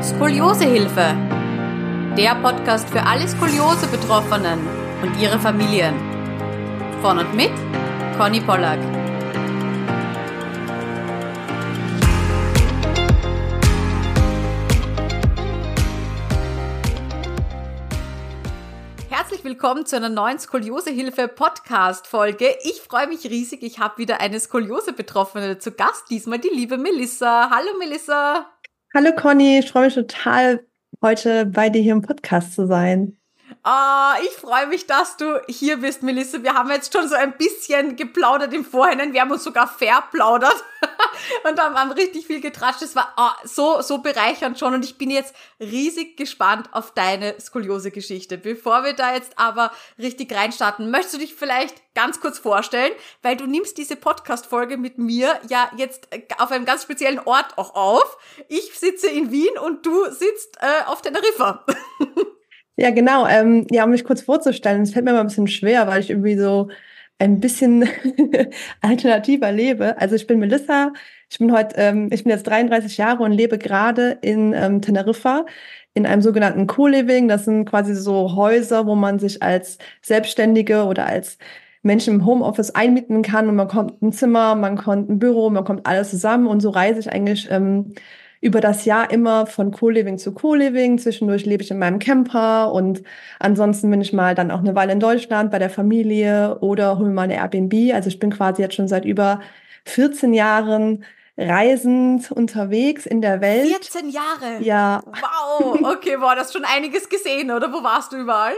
Skoliosehilfe. Der Podcast für alle Skoliose-Betroffenen und ihre Familien. Von und mit Conny Pollack. Herzlich willkommen zu einer neuen Skoliosehilfe-Podcast-Folge. Ich freue mich riesig, ich habe wieder eine Skoliose-Betroffene zu Gast, diesmal die liebe Melissa. Hallo Melissa. Hallo Conny, ich freue mich total, heute bei dir hier im Podcast zu sein. Ich freue mich, dass du hier bist, Melissa. Wir haben jetzt schon so ein bisschen geplaudert im Vorhinein. Wir haben uns sogar verplaudert und haben richtig viel getratscht. Es war so bereichernd schon und ich bin jetzt riesig gespannt auf deine Skoliose-Geschichte. Bevor wir da jetzt aber richtig reinstarten, möchtest du dich vielleicht ganz kurz vorstellen, weil du nimmst diese Podcast-Folge mit mir ja jetzt auf einem ganz speziellen Ort auch auf. Ich sitze in Wien und du sitzt auf Teneriffa. Ja, genau. Um mich kurz vorzustellen, es fällt mir immer ein bisschen schwer, weil ich irgendwie so ein bisschen alternativer lebe. Also ich bin Melissa, ich bin jetzt 33 Jahre und lebe gerade in Teneriffa in einem sogenannten Co-Living. Das sind quasi so Häuser, wo man sich als Selbstständige oder als Menschen im Homeoffice einmieten kann und man kommt ein Zimmer, man kommt ein Büro, man kommt alles zusammen und so reise ich eigentlich über das Jahr immer von Co-Living zu Co-Living. Zwischendurch lebe ich in meinem Camper und ansonsten bin ich mal dann auch eine Weile in Deutschland bei der Familie oder hole mal eine Airbnb. Also ich bin quasi jetzt schon seit über 14 Jahren reisend unterwegs in der Welt. 14 Jahre? Ja. Wow, okay, das ist schon einiges gesehen, oder? Wo warst du überall?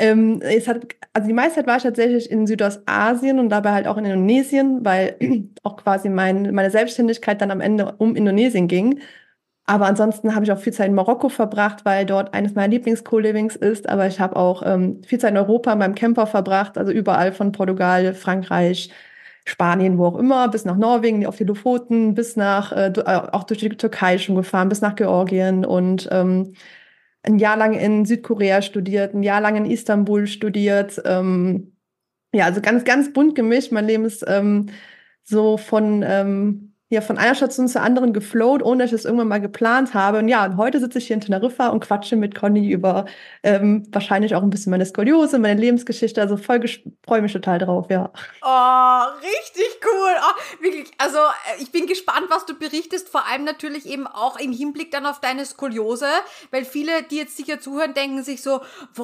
Die meiste Zeit war ich tatsächlich in Südostasien und dabei halt auch in Indonesien, weil auch quasi meine Selbstständigkeit dann am Ende um Indonesien ging. Aber ansonsten habe ich auch viel Zeit in Marokko verbracht, weil dort eines meiner Lieblings-Co-Livings ist. Aber ich habe auch viel Zeit in Europa in meinem Camper verbracht, also überall von Portugal, Frankreich, Spanien, wo auch immer, bis nach Norwegen, auf die Lofoten, bis nach, auch durch die Türkei schon gefahren, bis nach Georgien und ein Jahr lang in Südkorea studiert, ein Jahr lang in Istanbul studiert. Also ganz, ganz bunt gemischt. Mein Leben ist so von einer Station zur anderen geflowt, ohne dass ich es irgendwann mal geplant habe. Und heute sitze ich hier in Teneriffa und quatsche mit Conny über wahrscheinlich auch ein bisschen meine Skoliose, meine Lebensgeschichte. Also freue mich total drauf, ja. Oh, richtig cool. Oh, wirklich. Also ich bin gespannt, was du berichtest. Vor allem natürlich eben auch im Hinblick dann auf deine Skoliose, weil viele, die jetzt sicher zuhören, denken sich so,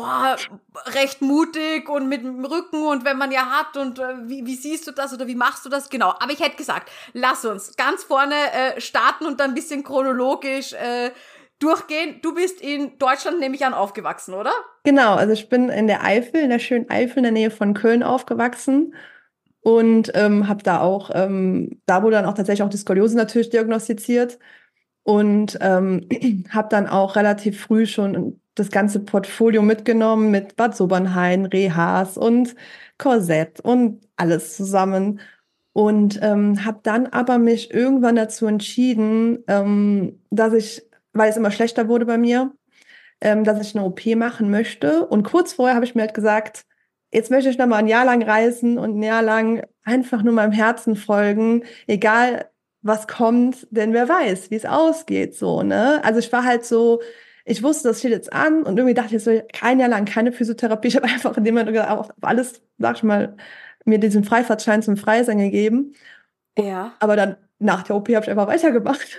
recht mutig und mit dem Rücken und wenn man ja hat und wie siehst du das oder wie machst du das? Genau. Aber ich hätte gesagt, lass uns ganz vorne starten und dann ein bisschen chronologisch durchgehen. Du bist in Deutschland, nehme ich an, aufgewachsen, oder? Genau, also ich bin in der Eifel, in der schönen Eifel in der Nähe von Köln aufgewachsen und habe da auch, da wurde dann auch tatsächlich auch die Skoliose natürlich diagnostiziert und habe dann auch relativ früh schon das ganze Portfolio mitgenommen mit Bad Sobernhain, Rehas und Korsett und alles zusammen. Und habe dann aber mich irgendwann dazu entschieden, dass weil es immer schlechter wurde bei mir, dass ich eine OP machen möchte. Und kurz vorher habe ich mir halt gesagt, jetzt möchte ich noch mal ein Jahr lang reisen und ein Jahr lang einfach nur meinem Herzen folgen, egal was kommt, denn wer weiß, wie es ausgeht, so, ne? Also ich war halt so, ich wusste, das steht jetzt an und irgendwie dachte ich so, ein Jahr lang keine Physiotherapie. Ich habe einfach in dem Moment auf alles, sag ich mal, mir diesen Freifahrtschein zum Freisein gegeben. Ja. Aber dann nach der OP habe ich einfach weitergemacht.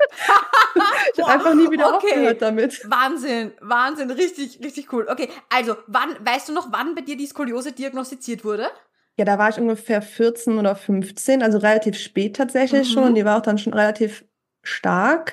Ich habe einfach nie wieder aufgehört damit. Wahnsinn, richtig, richtig cool. Okay, also weißt du noch, wann bei dir die Skoliose diagnostiziert wurde? Ja, da war ich ungefähr 14 oder 15, also relativ spät tatsächlich schon. Und die war auch dann schon relativ stark.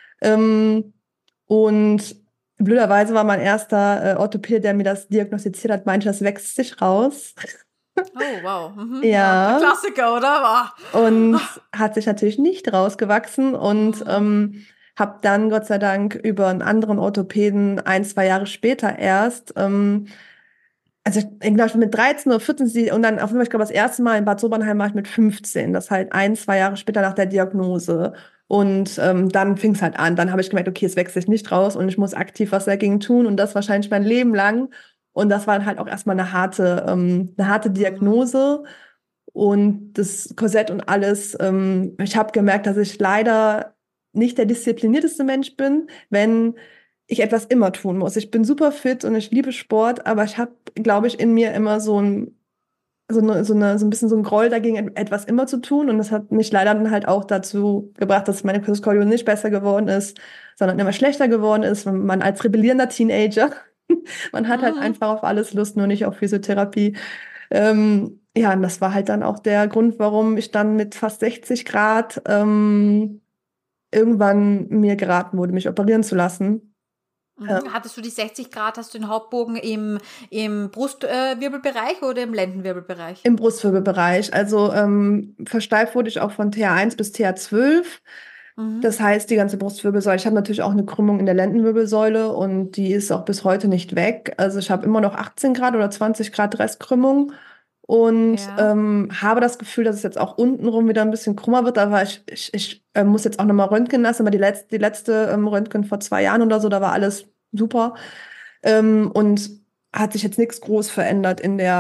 Und blöderweise war mein erster Orthopäde, der mir das diagnostiziert hat, meinte, das wächst sich raus. Oh, wow. Ja. Klassiker, oder? Und hat sich natürlich nicht rausgewachsen und habe dann Gott sei Dank über einen anderen Orthopäden 1-2 Jahre später erst, ich glaube mit 13 oder 14 und dann auf jeden Fall, ich glaube das erste Mal in Bad Sobernheim war ich mit 15, das halt 1-2 Jahre später nach der Diagnose. Und dann fing es halt an. Dann habe ich gemerkt, okay, es wächst sich nicht raus und ich muss aktiv was dagegen tun und das wahrscheinlich mein Leben lang. Und das war dann halt auch erstmal eine harte Diagnose und das Korsett und alles. Ich habe gemerkt, dass ich leider nicht der disziplinierteste Mensch bin, wenn ich etwas immer tun muss. Ich bin super fit und ich liebe Sport, aber ich habe, glaube ich, in mir immer so ein bisschen so ein Groll dagegen, etwas immer zu tun. Und das hat mich leider dann halt auch dazu gebracht, dass meine Skoliose nicht besser geworden ist, sondern immer schlechter geworden ist. Man als rebellierender Teenager, man hat halt Mhm. einfach auf alles Lust, nur nicht auf Physiotherapie. Ja, und das war halt dann auch der Grund, warum ich dann mit fast 60 Grad irgendwann mir geraten wurde, mich operieren zu lassen. Mhm. Hattest du die 60 Grad, hast du den Hauptbogen im Brustwirbelbereich oder im Lendenwirbelbereich? Im Brustwirbelbereich. Also versteift wurde ich auch von TH1 bis TH12. Mhm. Das heißt, die ganze Brustwirbelsäule. Ich habe natürlich auch eine Krümmung in der Lendenwirbelsäule und die ist auch bis heute nicht weg. Also ich habe immer noch 18 Grad oder 20 Grad Restkrümmung und Ja. habe das Gefühl, dass es jetzt auch untenrum wieder ein bisschen krummer wird. Aber ich muss jetzt auch nochmal röntgen lassen. Aber die letzte Röntgen vor 2 Jahren oder so, da war alles super. Und hat sich jetzt nichts groß verändert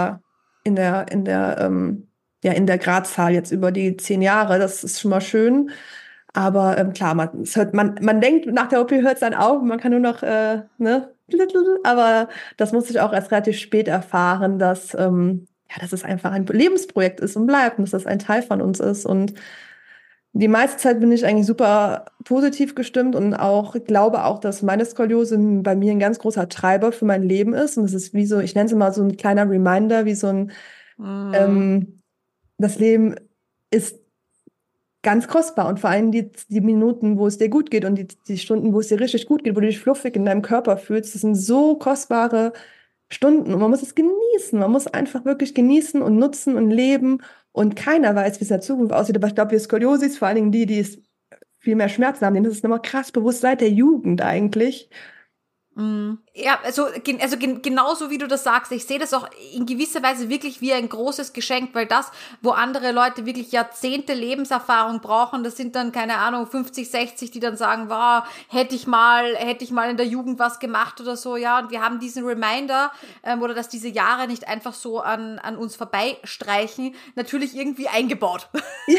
in der Gradzahl jetzt über die 10 Jahre. Das ist schon mal schön. Aber klar, man denkt, nach der OP hört es dann auf, man kann nur noch, ne, aber das musste ich auch erst relativ spät erfahren, dass es einfach ein Lebensprojekt ist und bleibt und dass das ein Teil von uns ist. Und die meiste Zeit bin ich eigentlich super positiv gestimmt und auch glaube auch, dass meine Skoliose bei mir ein ganz großer Treiber für mein Leben ist. Und es ist wie so, ich nenne es immer so ein kleiner Reminder, wie so ein, Mhm. ähm, das Leben ist ganz kostbar und vor allem die Minuten, wo es dir gut geht und die Stunden, wo es dir richtig gut geht, wo du dich fluffig in deinem Körper fühlst, das sind so kostbare Stunden und man muss es genießen. Man muss einfach wirklich genießen und nutzen und leben und keiner weiß, wie es in der Zukunft aussieht. Aber ich glaube, die Skoliosis, vor allen Dingen die es viel mehr Schmerzen haben, denen ist es immer krass bewusst seit der Jugend eigentlich. Ja, genauso wie du das sagst, ich sehe das auch in gewisser Weise wirklich wie ein großes Geschenk, weil das, wo andere Leute wirklich Jahrzehnte Lebenserfahrung brauchen, das sind dann, keine Ahnung, 50, 60, die dann sagen, wow, hätte ich mal in der Jugend was gemacht oder so, ja, und wir haben diesen Reminder, oder dass diese Jahre nicht einfach so an uns vorbeistreichen, natürlich irgendwie eingebaut. Ja,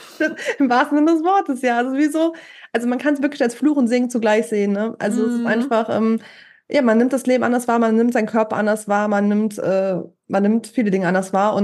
im wahrsten Sinne des Wortes, ja. Also man kann es wirklich als Fluch und Segen zugleich sehen, ne? Also es ist Mhm. einfach, ja, man nimmt das Leben anders wahr, man nimmt seinen Körper anders wahr, man nimmt viele Dinge anders wahr.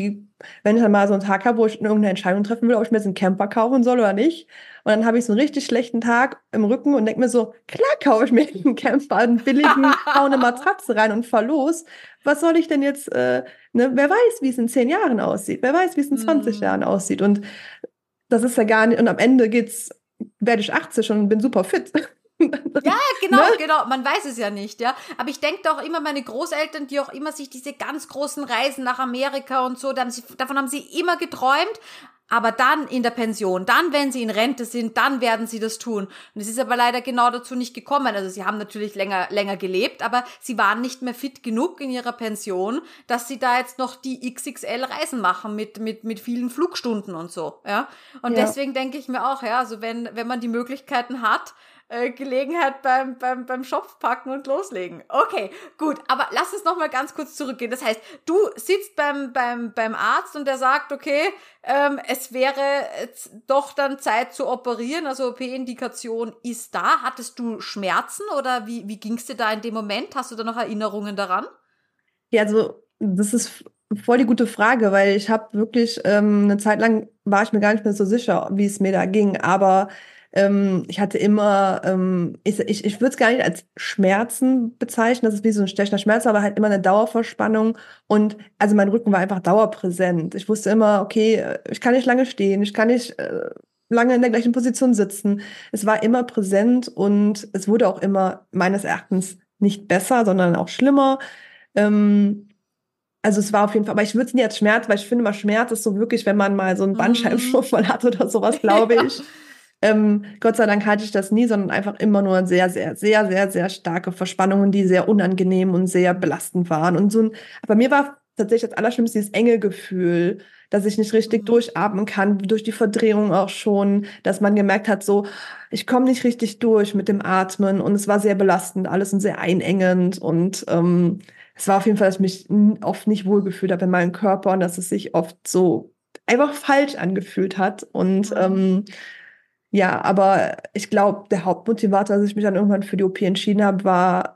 Wenn ich dann mal so einen Tag habe, wo ich irgendeine Entscheidung treffen will, ob ich mir jetzt einen Camper kaufen soll oder nicht, und dann habe ich so einen richtig schlechten Tag im Rücken und denke mir so, klar kaufe ich mir einen Camper, einen billigen, hau eine Matratze rein und fahr los. Was soll ich denn jetzt, ne? Wer weiß, wie es in 10 Jahren aussieht, wer weiß, wie es in 20 Jahren Mhm. aussieht. Und das ist ja gar nicht, und am Ende werde ich 80 und bin super fit. Ja, Ne? genau, man weiß es ja nicht, ja. Aber ich denke doch immer, meine Großeltern, die auch immer sich diese ganz großen Reisen nach Amerika und so, davon haben sie immer geträumt. Aber dann in der Pension, dann, wenn sie in Rente sind, dann werden sie das tun. Und es ist aber leider genau dazu nicht gekommen. Also sie haben natürlich länger gelebt, aber sie waren nicht mehr fit genug in ihrer Pension, dass sie da jetzt noch die XXL Reisen machen mit vielen Flugstunden und so, ja. Und Ja. deswegen denke ich mir auch, ja, also wenn man die Möglichkeiten hat, Gelegenheit beim Schopf packen und loslegen. Okay, gut, aber lass uns noch mal ganz kurz zurückgehen. Das heißt, du sitzt beim Arzt und der sagt, okay, es wäre jetzt doch dann Zeit zu operieren, also OP-Indikation ist da. Hattest du Schmerzen oder wie ging es dir da in dem Moment? Hast du da noch Erinnerungen daran? Ja, also das ist voll die gute Frage, weil ich habe wirklich eine Zeit lang war ich mir gar nicht mehr so sicher, wie es mir da ging. Aber ich hatte immer, ich würde es gar nicht als Schmerzen bezeichnen, das ist wie so ein stechender Schmerz, aber halt immer eine Dauerverspannung. Und also mein Rücken war einfach dauerpräsent. Ich wusste immer, okay, ich kann nicht lange stehen, ich kann nicht lange in der gleichen Position sitzen. Es war immer präsent und es wurde auch immer meines Erachtens nicht besser, sondern auch schlimmer. Ähm, also es war auf jeden Fall, aber ich würde es nie als Schmerz, weil ich finde mal, Schmerz ist so wirklich, wenn man mal so einen Mm. Bandscheibenvorfall hat oder sowas, glaube Ja. ich. Gott sei Dank hatte ich das nie, sondern einfach immer nur sehr, sehr, sehr, sehr, sehr starke Verspannungen, die sehr unangenehm und sehr belastend waren. Aber mir war tatsächlich das Allerschlimmste dieses enge Gefühl, dass ich nicht richtig Mhm. durchatmen kann, durch die Verdrehung auch schon, dass man gemerkt hat, so, ich komme nicht richtig durch mit dem Atmen und es war sehr belastend, alles und sehr einengend und es war auf jeden Fall, dass ich mich oft nicht wohlgefühlt habe in meinem Körper und dass es sich oft so einfach falsch angefühlt hat. Und Mhm. Ja, aber ich glaube, der Hauptmotivator, dass ich mich dann irgendwann für die OP entschieden habe, war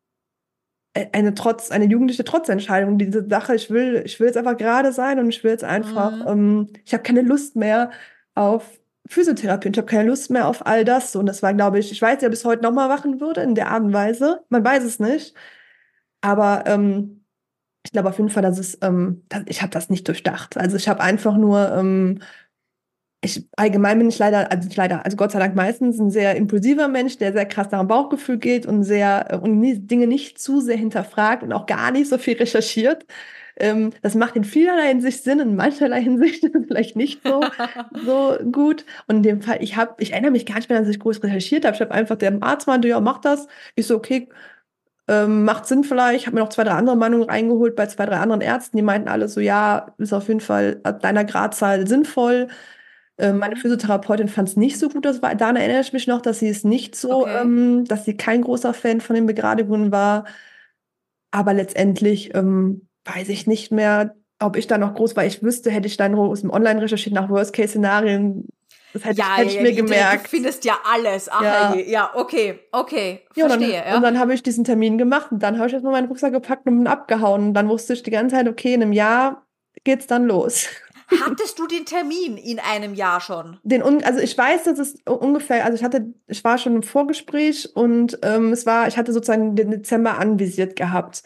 eine jugendliche Trotzentscheidung. Diese Sache, ich will jetzt einfach gerade sein und ich will jetzt einfach, Mhm. ich habe keine Lust mehr auf Physiotherapie und ich habe keine Lust mehr auf all das. Und das war, glaube ich weiß nicht, ob ich es heute nochmal machen würde in der Art und Weise. Man weiß es nicht. Aber ich glaube auf jeden Fall, ich habe das nicht durchdacht. Also ich habe einfach nur allgemein bin ich leider, also nicht leider, also Gott sei Dank meistens ein sehr impulsiver Mensch, der sehr krass nach dem Bauchgefühl geht und Dinge nicht zu sehr hinterfragt und auch gar nicht so viel recherchiert. Das macht in vielerlei Hinsicht Sinn, in mancherlei Hinsicht vielleicht nicht so gut. Und in dem Fall, ich erinnere mich gar nicht mehr, dass ich groß recherchiert habe. Ich habe einfach, der Arzt meinte, ja, mach das. Ich so, okay, macht Sinn vielleicht. Ich habe mir noch 2, 3 andere Meinungen eingeholt bei 2, 3 anderen Ärzten. Die meinten alle so, ja, ist auf jeden Fall ab deiner Gradzahl sinnvoll. Meine Mhm. Physiotherapeutin fand es nicht so gut. Daran erinnere ich mich noch, dass sie es nicht so, Okay. dass sie kein großer Fan von den Begradigungen war. Aber letztendlich weiß ich nicht mehr, ob ich da noch groß war. Ich wüsste, hätte ich dann aus dem Online recherchiert nach Worst-Case-Szenarien, das Ja, hätte ja, ich ja, im mir Internet, du gemerkt. findest ja alles. Ach Ja, je. Ja, okay, okay, ja, verstehe, und ja. dann habe ich diesen Termin gemacht und dann habe ich erstmal meinen Rucksack gepackt und bin abgehauen. Und dann wusste ich die ganze Zeit, okay, in einem Jahr geht's dann los. Hattest du den Termin in einem Jahr schon? Also ich weiß, dass es ungefähr, also ich war schon im Vorgespräch und ich hatte sozusagen den Dezember anvisiert gehabt.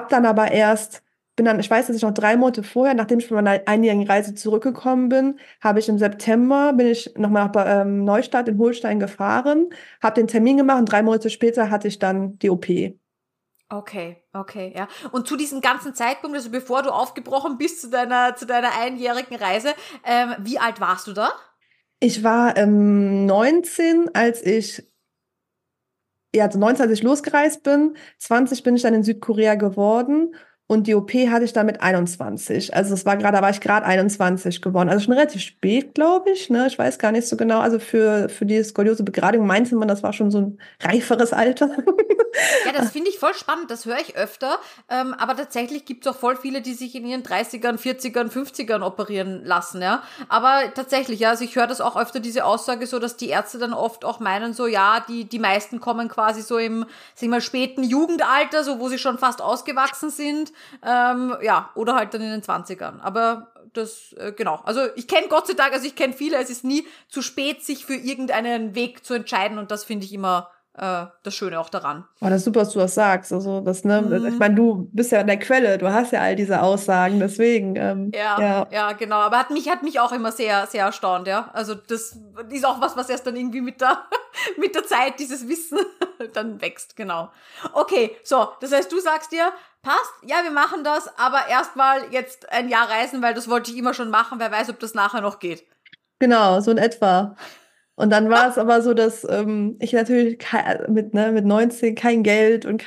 Ich weiß, dass ich noch 3 Monate vorher, nachdem ich von meiner einjährigen Reise zurückgekommen bin, bin ich nochmal nach Neustadt in Holstein gefahren, habe den Termin gemacht und 3 Monate später hatte ich dann die OP. Okay, okay, ja. Und zu diesem ganzen Zeitpunkt, also bevor du aufgebrochen bist zu deiner einjährigen Reise, wie alt warst du da? Ich war 19, also 19, als ich losgereist bin. 20 bin ich dann in Südkorea geworden und die OP hatte ich dann mit 21. Also da war ich gerade 21 geworden. Also schon relativ spät, glaube ich, ne? Ich weiß gar nicht so genau. Also für die Skoliose-Begradigung meinte man, das war schon so ein reiferes Alter. Ja, das finde ich voll spannend, das höre ich öfter. Aber tatsächlich gibt es auch voll viele, die sich in ihren 30ern, 40ern, 50ern operieren lassen, ja. Aber tatsächlich, ja, also ich höre das auch öfter, diese Aussage so, dass die Ärzte dann oft auch meinen, so, ja, die meisten kommen quasi so im, sag ich mal, späten Jugendalter, so wo sie schon fast ausgewachsen sind. Ja, oder halt dann in den 20ern. Aber das, genau. Also ich kenne Gott sei Dank, also ich kenne viele, es ist nie zu spät, sich für irgendeinen Weg zu entscheiden und das finde ich immer das Schöne auch daran. Oh, das ist super, dass du das sagst. Also, ich Mhm. meine, du bist ja in der Quelle, du hast ja all diese Aussagen, deswegen, Ja, ja. ja, genau. Aber hat mich auch immer sehr, sehr erstaunt, ja. Also das ist auch was erst dann irgendwie mit der Zeit dieses Wissen dann wächst, genau. Okay, so, das heißt, du sagst dir, passt, ja, wir machen das, aber erstmal jetzt ein Jahr reisen, weil das wollte ich immer schon machen, wer weiß, ob das nachher noch geht. Genau, so in etwa. Und dann war es aber so, dass ich natürlich mit 19 kein Geld und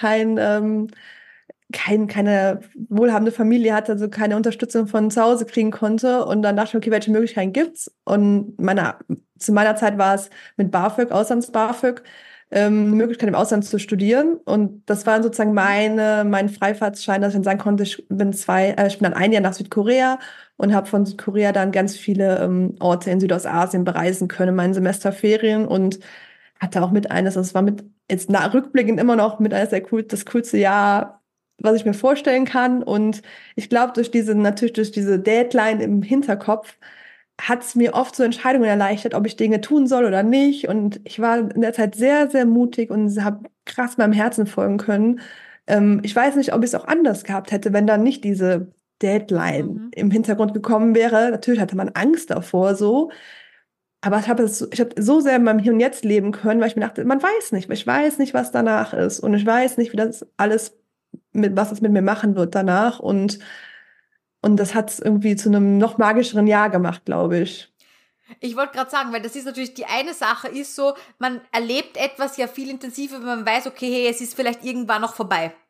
keine wohlhabende Familie hatte, also keine Unterstützung von zu Hause kriegen konnte. Und dann dachte ich, okay, welche Möglichkeiten gibt's? Und zu meiner Zeit war es mit BAföG, Auslands-BAföG, eine Möglichkeit im Ausland zu studieren. Und das war sozusagen mein Freifahrtschein, dass ich dann sagen konnte, ich bin dann ein Jahr nach Südkorea und habe von Südkorea dann ganz viele Orte in Südostasien bereisen können in meinen Semesterferien und hatte auch das war jetzt rückblickend immer noch das coolste Jahr, was ich mir vorstellen kann. Und ich glaube, natürlich durch diese Deadline im Hinterkopf, hat es mir oft so Entscheidungen erleichtert, ob ich Dinge tun soll oder nicht. Und ich war in der Zeit sehr, sehr mutig und habe krass meinem Herzen folgen können. Ich weiß nicht, ob ich es auch anders gehabt hätte, wenn dann nicht diese Deadline Mhm. im Hintergrund gekommen wäre. Natürlich hatte man Angst davor, so. Aber ich habe so sehr in meinem Hier und Jetzt leben können, weil ich mir dachte, man weiß nicht, ich weiß nicht, was danach ist. Und ich weiß nicht, was es mit mir machen wird danach. Und das hat es irgendwie zu einem noch magischeren Jahr gemacht, glaube ich. Ich wollte gerade sagen, weil das ist natürlich die eine Sache, ist so, man erlebt etwas ja viel intensiver, wenn man weiß, okay, hey, es ist vielleicht irgendwann noch vorbei.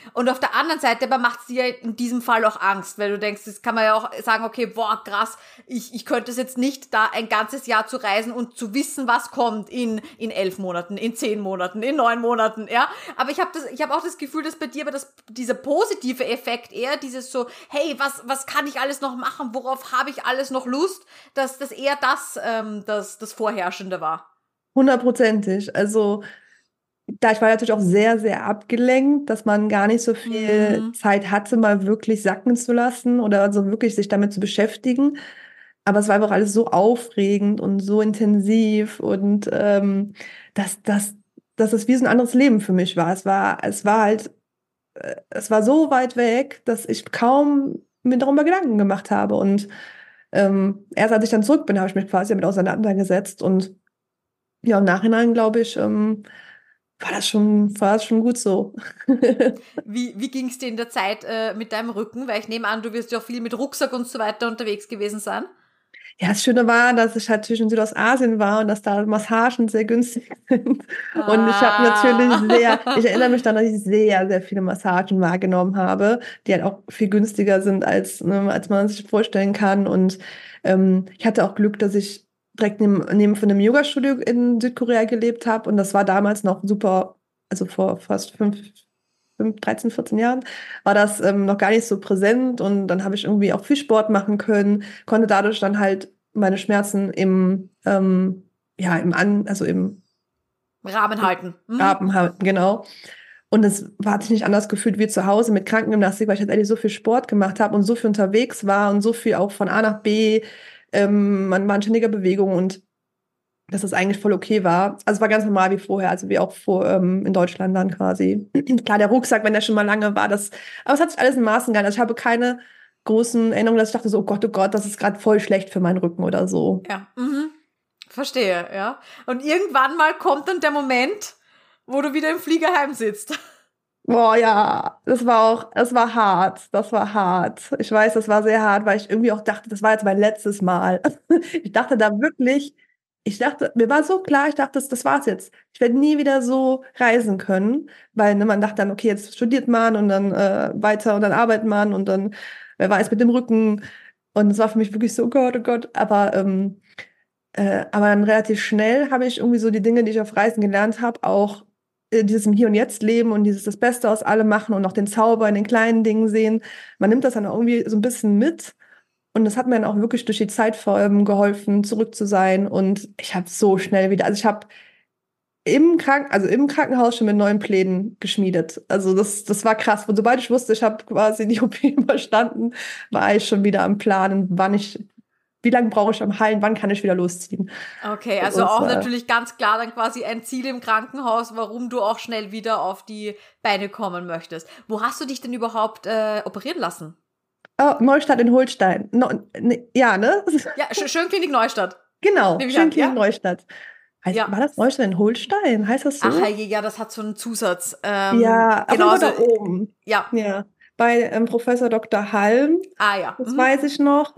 Und auf der anderen Seite aber macht es dir in diesem Fall auch Angst, weil du denkst, das kann man ja auch sagen, okay, boah, krass, ich könnte es jetzt nicht, da ein ganzes Jahr zu reisen und zu wissen, was kommt in 11 Monaten, in 10 Monaten, in 9 Monaten, ja. Aber ich habe auch das Gefühl, dass bei dir aber dieser positive Effekt eher dieses so, hey, was kann ich alles noch machen, worauf habe ich alles noch Lust, dass das eher das Vorherrschende war. 100%. Also, da ich war natürlich auch sehr, sehr abgelenkt, dass man gar nicht so viel Mhm. Zeit hatte, mal wirklich sacken zu lassen oder also wirklich sich damit zu beschäftigen. Aber es war einfach alles so aufregend und so intensiv und dass, dass, dass es wie so ein anderes Leben für mich war. Es war halt, es war so weit weg, dass ich kaum mir darüber Gedanken gemacht habe. Und erst als ich dann zurück bin, habe ich mich quasi damit auseinandergesetzt. Und ja, im Nachhinein, glaube ich, war das schon gut so. Wie ging es dir in der Zeit mit deinem Rücken? Weil ich nehme an, du wirst ja auch viel mit Rucksack und so weiter unterwegs gewesen sein. Ja, das Schöne war, dass ich halt zwischen Südostasien war und dass da Massagen sehr günstig sind. Und ich erinnere mich dann, dass ich sehr, sehr viele Massagen wahrgenommen habe, die halt auch viel günstiger sind, als, ne, als man sich vorstellen kann. Und ich hatte auch Glück, dass ich direkt neben von einem Yoga-Studio in Südkorea gelebt habe. Und das war damals noch super, also vor fast 13, 14 Jahren, war das noch gar nicht so präsent. Und dann habe ich irgendwie auch viel Sport machen können, konnte dadurch dann halt meine Schmerzen ja, also im Rahmen halten. Mhm. Graben halten, genau. Und hat sich nicht anders gefühlt wie zu Hause mit Krankengymnastik, weil ich tatsächlich so viel Sport gemacht habe und so viel unterwegs war und so viel auch von A nach B. Man war in ständiger Bewegung und dass das eigentlich voll okay war. Also es war ganz normal wie vorher, also wie auch in Deutschland dann quasi. Klar, der Rucksack, wenn der schon mal lange war, aber es hat sich alles in Maßen gehalten. Also ich habe keine großen Erinnerungen, dass ich dachte so, oh Gott, das ist gerade voll schlecht für meinen Rücken oder so. Ja, mhm. Verstehe, ja. Und irgendwann mal kommt dann der Moment, wo du wieder im Fliegerheim sitzt. Boah, ja, das war hart, das war hart. Ich weiß, das war sehr hart, weil ich irgendwie auch dachte, das war jetzt mein letztes Mal. Ich dachte da wirklich, mir war so klar, ich dachte, das war's jetzt. Ich werde nie wieder so reisen können, weil ne, man dachte dann, okay, jetzt studiert man und dann weiter und dann arbeitet man und dann, wer weiß, mit dem Rücken. Und es war für mich wirklich so, oh Gott, aber dann relativ schnell habe ich irgendwie so die Dinge, die ich auf Reisen gelernt habe, auch dieses im Hier und Jetzt leben und dieses das Beste aus allem machen und auch den Zauber in den kleinen Dingen sehen. Man nimmt das dann auch irgendwie so ein bisschen mit. Und das hat mir dann auch wirklich durch die Zeit vor allem geholfen, zurück zu sein. Und ich habe so schnell wieder, also ich habe im Krankenhaus schon mit neuen Plänen geschmiedet. Also das war krass. Und sobald ich wusste, ich habe quasi die OP überstanden, war ich schon wieder am Planen, wie lange brauche ich am Heilen, wann kann ich wieder losziehen. Okay, also Und auch natürlich ganz klar dann quasi ein Ziel im Krankenhaus, warum du auch schnell wieder auf die Beine kommen möchtest. Wo hast du dich denn überhaupt operieren lassen? oh, Neustadt in Holstein. No, ne, ja, ne? Ja, Schönklinik Neustadt, Genau, nehme ich an, Schönklinik ja? Neustadt. Ja. War das Neustadt in Holstein? Heißt das Ach, so? hey, ja, das hat so einen Zusatz. Ja, auf Genau, jeden Fall also, da oben. ja. Ja, bei Professor Dr. Halm, Ah, ja. das Mhm. weiß ich noch.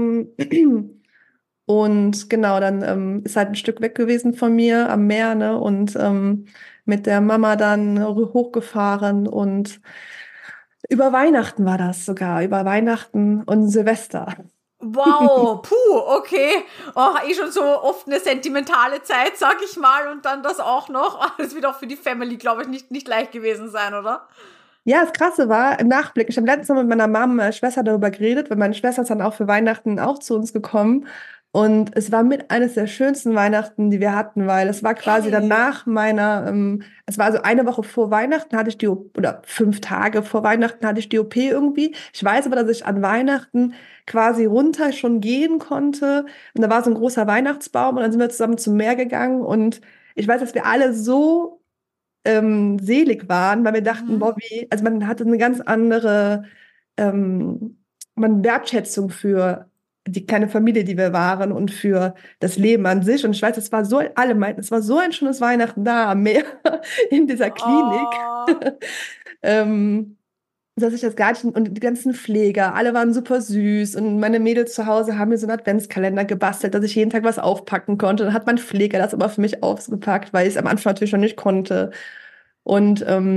Und genau, dann ist halt ein Stück weg gewesen von mir am Meer, ne? Und mit der Mama dann hochgefahren und über Weihnachten war das sogar, über Weihnachten und Silvester. Wow, puh, okay. Oh, schon so oft eine sentimentale Zeit, sag ich mal. Und dann das auch noch. Das wird auch für die Family, glaube ich, nicht leicht gewesen sein, oder? Ja, das Krasse war, im Nachblick, ich habe letztens noch mit meiner Mama und meiner Schwester darüber geredet, weil meine Schwester ist dann auch für Weihnachten auch zu uns gekommen. Und es war mit eines der schönsten Weihnachten, die wir hatten, weil es war quasi Ehrlich. danach es war also eine Woche vor Weihnachten hatte ich oder 5 Tage vor Weihnachten hatte ich die OP irgendwie. Ich weiß aber, dass ich an Weihnachten quasi runter schon gehen konnte. Und da war so ein großer Weihnachtsbaum und dann sind wir zusammen zum Meer gegangen und ich weiß, dass wir alle so selig waren, weil wir dachten, Mhm. boah, also man hatte eine ganz andere ähm, Wertschätzung für die kleine Familie, die wir waren und für das Leben an sich. Und ich weiß, alle meinten, es war so ein schönes Weihnachten da am Meer in dieser Klinik. Oh. ähm, dass ich das gar nicht, und die ganzen Pfleger, alle waren super süß und meine Mädels zu Hause haben mir so einen Adventskalender gebastelt, dass ich jeden Tag was aufpacken konnte. Dann hat mein Pfleger das aber für mich ausgepackt, weil ich es am Anfang natürlich noch nicht konnte. Und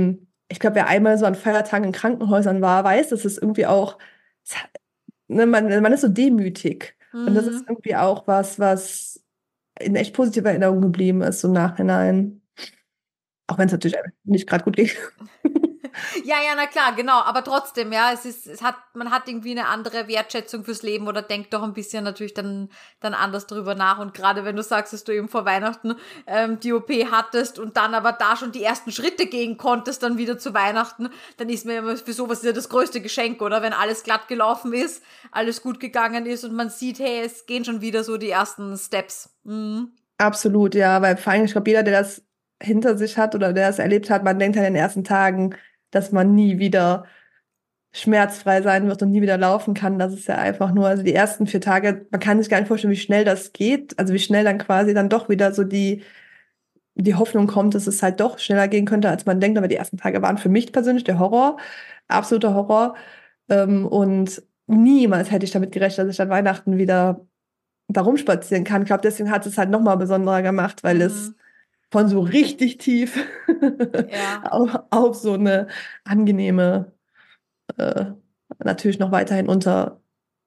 ich glaube, wer einmal so an Feiertagen in Krankenhäusern war, weiß, dass es irgendwie auch, ne, man ist so demütig. Und das ist Mhm. irgendwie auch was in echt positiver Erinnerung geblieben ist, so im Nachhinein. Auch wenn es natürlich nicht gerade gut ging. Ja, ja, na klar, genau. Aber trotzdem, ja, man hat irgendwie eine andere Wertschätzung fürs Leben oder denkt doch ein bisschen natürlich dann anders drüber nach. Und gerade wenn du sagst, dass du eben vor Weihnachten die OP hattest und dann aber da schon die ersten Schritte gehen konntest, dann wieder zu Weihnachten, dann ist mir immer für sowas ja das größte Geschenk, oder? Wenn alles glatt gelaufen ist, alles gut gegangen ist und man sieht, hey, es gehen schon wieder so die ersten Steps. Mhm. Absolut, ja, weil vor allem, ich glaube, jeder, der das hinter sich hat oder der das erlebt hat, man denkt halt in den ersten Tagen, dass man nie wieder schmerzfrei sein wird und nie wieder laufen kann. Das ist ja einfach nur, also die ersten 4 Tage, man kann sich gar nicht vorstellen, wie schnell das geht, also wie schnell dann quasi dann doch wieder so die Hoffnung kommt, dass es halt doch schneller gehen könnte, als man denkt. Aber die ersten Tage waren für mich persönlich der Horror, absoluter Horror. Und niemals hätte ich damit gerechnet, dass ich an Weihnachten wieder da rumspazieren kann. Ich glaube, deswegen hat es halt nochmal besonderer gemacht, weil es Mhm. von so richtig tief Ja. auf so eine angenehme, äh, natürlich noch weiterhin unter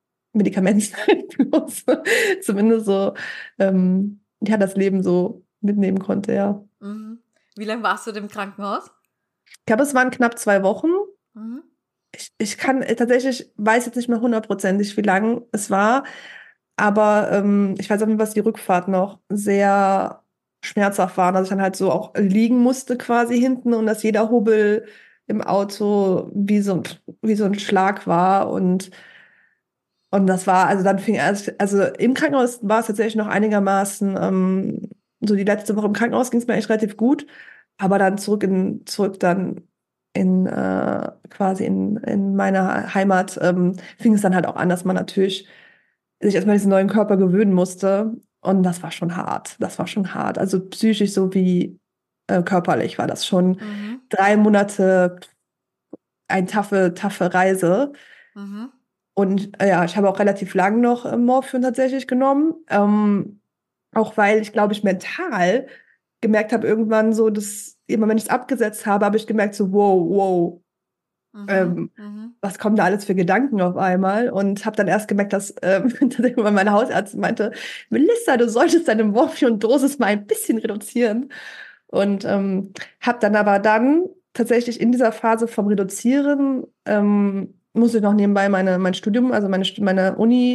Medikamenten zumindest so, ja, das Leben so mitnehmen konnte, ja. Mhm. Wie lange warst du im Krankenhaus? Ich glaube, es waren knapp 2 Wochen. Mhm. Ich kann tatsächlich, weiß jetzt nicht mehr hundertprozentig, wie lang es war, aber ich weiß auch nicht, was die Rückfahrt noch sehr schmerzhaft war, dass ich dann halt so auch liegen musste quasi hinten und dass jeder Hubbel im Auto wie so ein Schlag war und das war, also dann fing also im Krankenhaus war es tatsächlich noch einigermaßen, so die letzte Woche im Krankenhaus ging es mir echt relativ gut, aber dann zurück dann quasi in meiner Heimat, fing es dann halt auch an, dass man natürlich sich erstmal diesen neuen Körper gewöhnen musste. Und das war schon hart. Das war schon hart. Also psychisch sowie körperlich war das schon Mhm. 3 Monate eine taffe Reise. Mhm. Und ja, ich habe auch relativ lang noch Morphium tatsächlich genommen. Auch weil ich, glaube ich, mental gemerkt habe, irgendwann so, dass immer wenn ich es abgesetzt habe, habe ich gemerkt, so, wow, Mhm. ähm, Mhm. was kommen da alles für Gedanken auf einmal? Und habe dann erst gemerkt, dass tatsächlich mal meine Hausärztin meinte, Melissa, du solltest deine Morphium-Dosis mal ein bisschen reduzieren. Und habe dann aber dann tatsächlich in dieser Phase vom Reduzieren musste ich noch nebenbei mein Studium, also meine Uni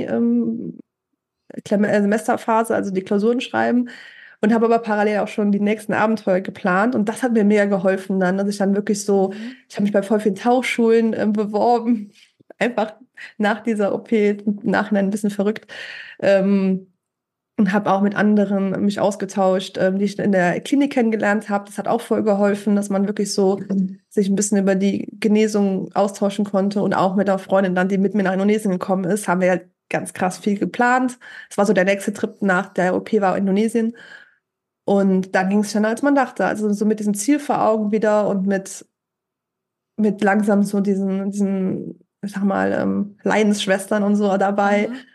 Semesterphase, also die Klausuren schreiben und habe aber parallel auch schon die nächsten Abenteuer geplant und das hat mir mega geholfen dann, dass ich dann wirklich so, Mhm. ich habe mich bei voll vielen Tauchschulen beworben, einfach nach dieser OP, im Nachhinein ein bisschen verrückt, ähm, und habe auch mit anderen mich ausgetauscht, die ich in der Klinik kennengelernt habe. Das hat auch voll geholfen, dass man wirklich so sich ein bisschen über die Genesung austauschen konnte und auch mit einer Freundin dann, die mit mir nach Indonesien gekommen ist, haben wir ja ganz krass viel geplant. Es war so der nächste Trip nach der OP war Indonesien. Und dann ging es schneller, als man dachte. Also so mit diesem Ziel vor Augen wieder und mit langsam so ich sag mal, Leidensschwestern und so dabei. Mhm.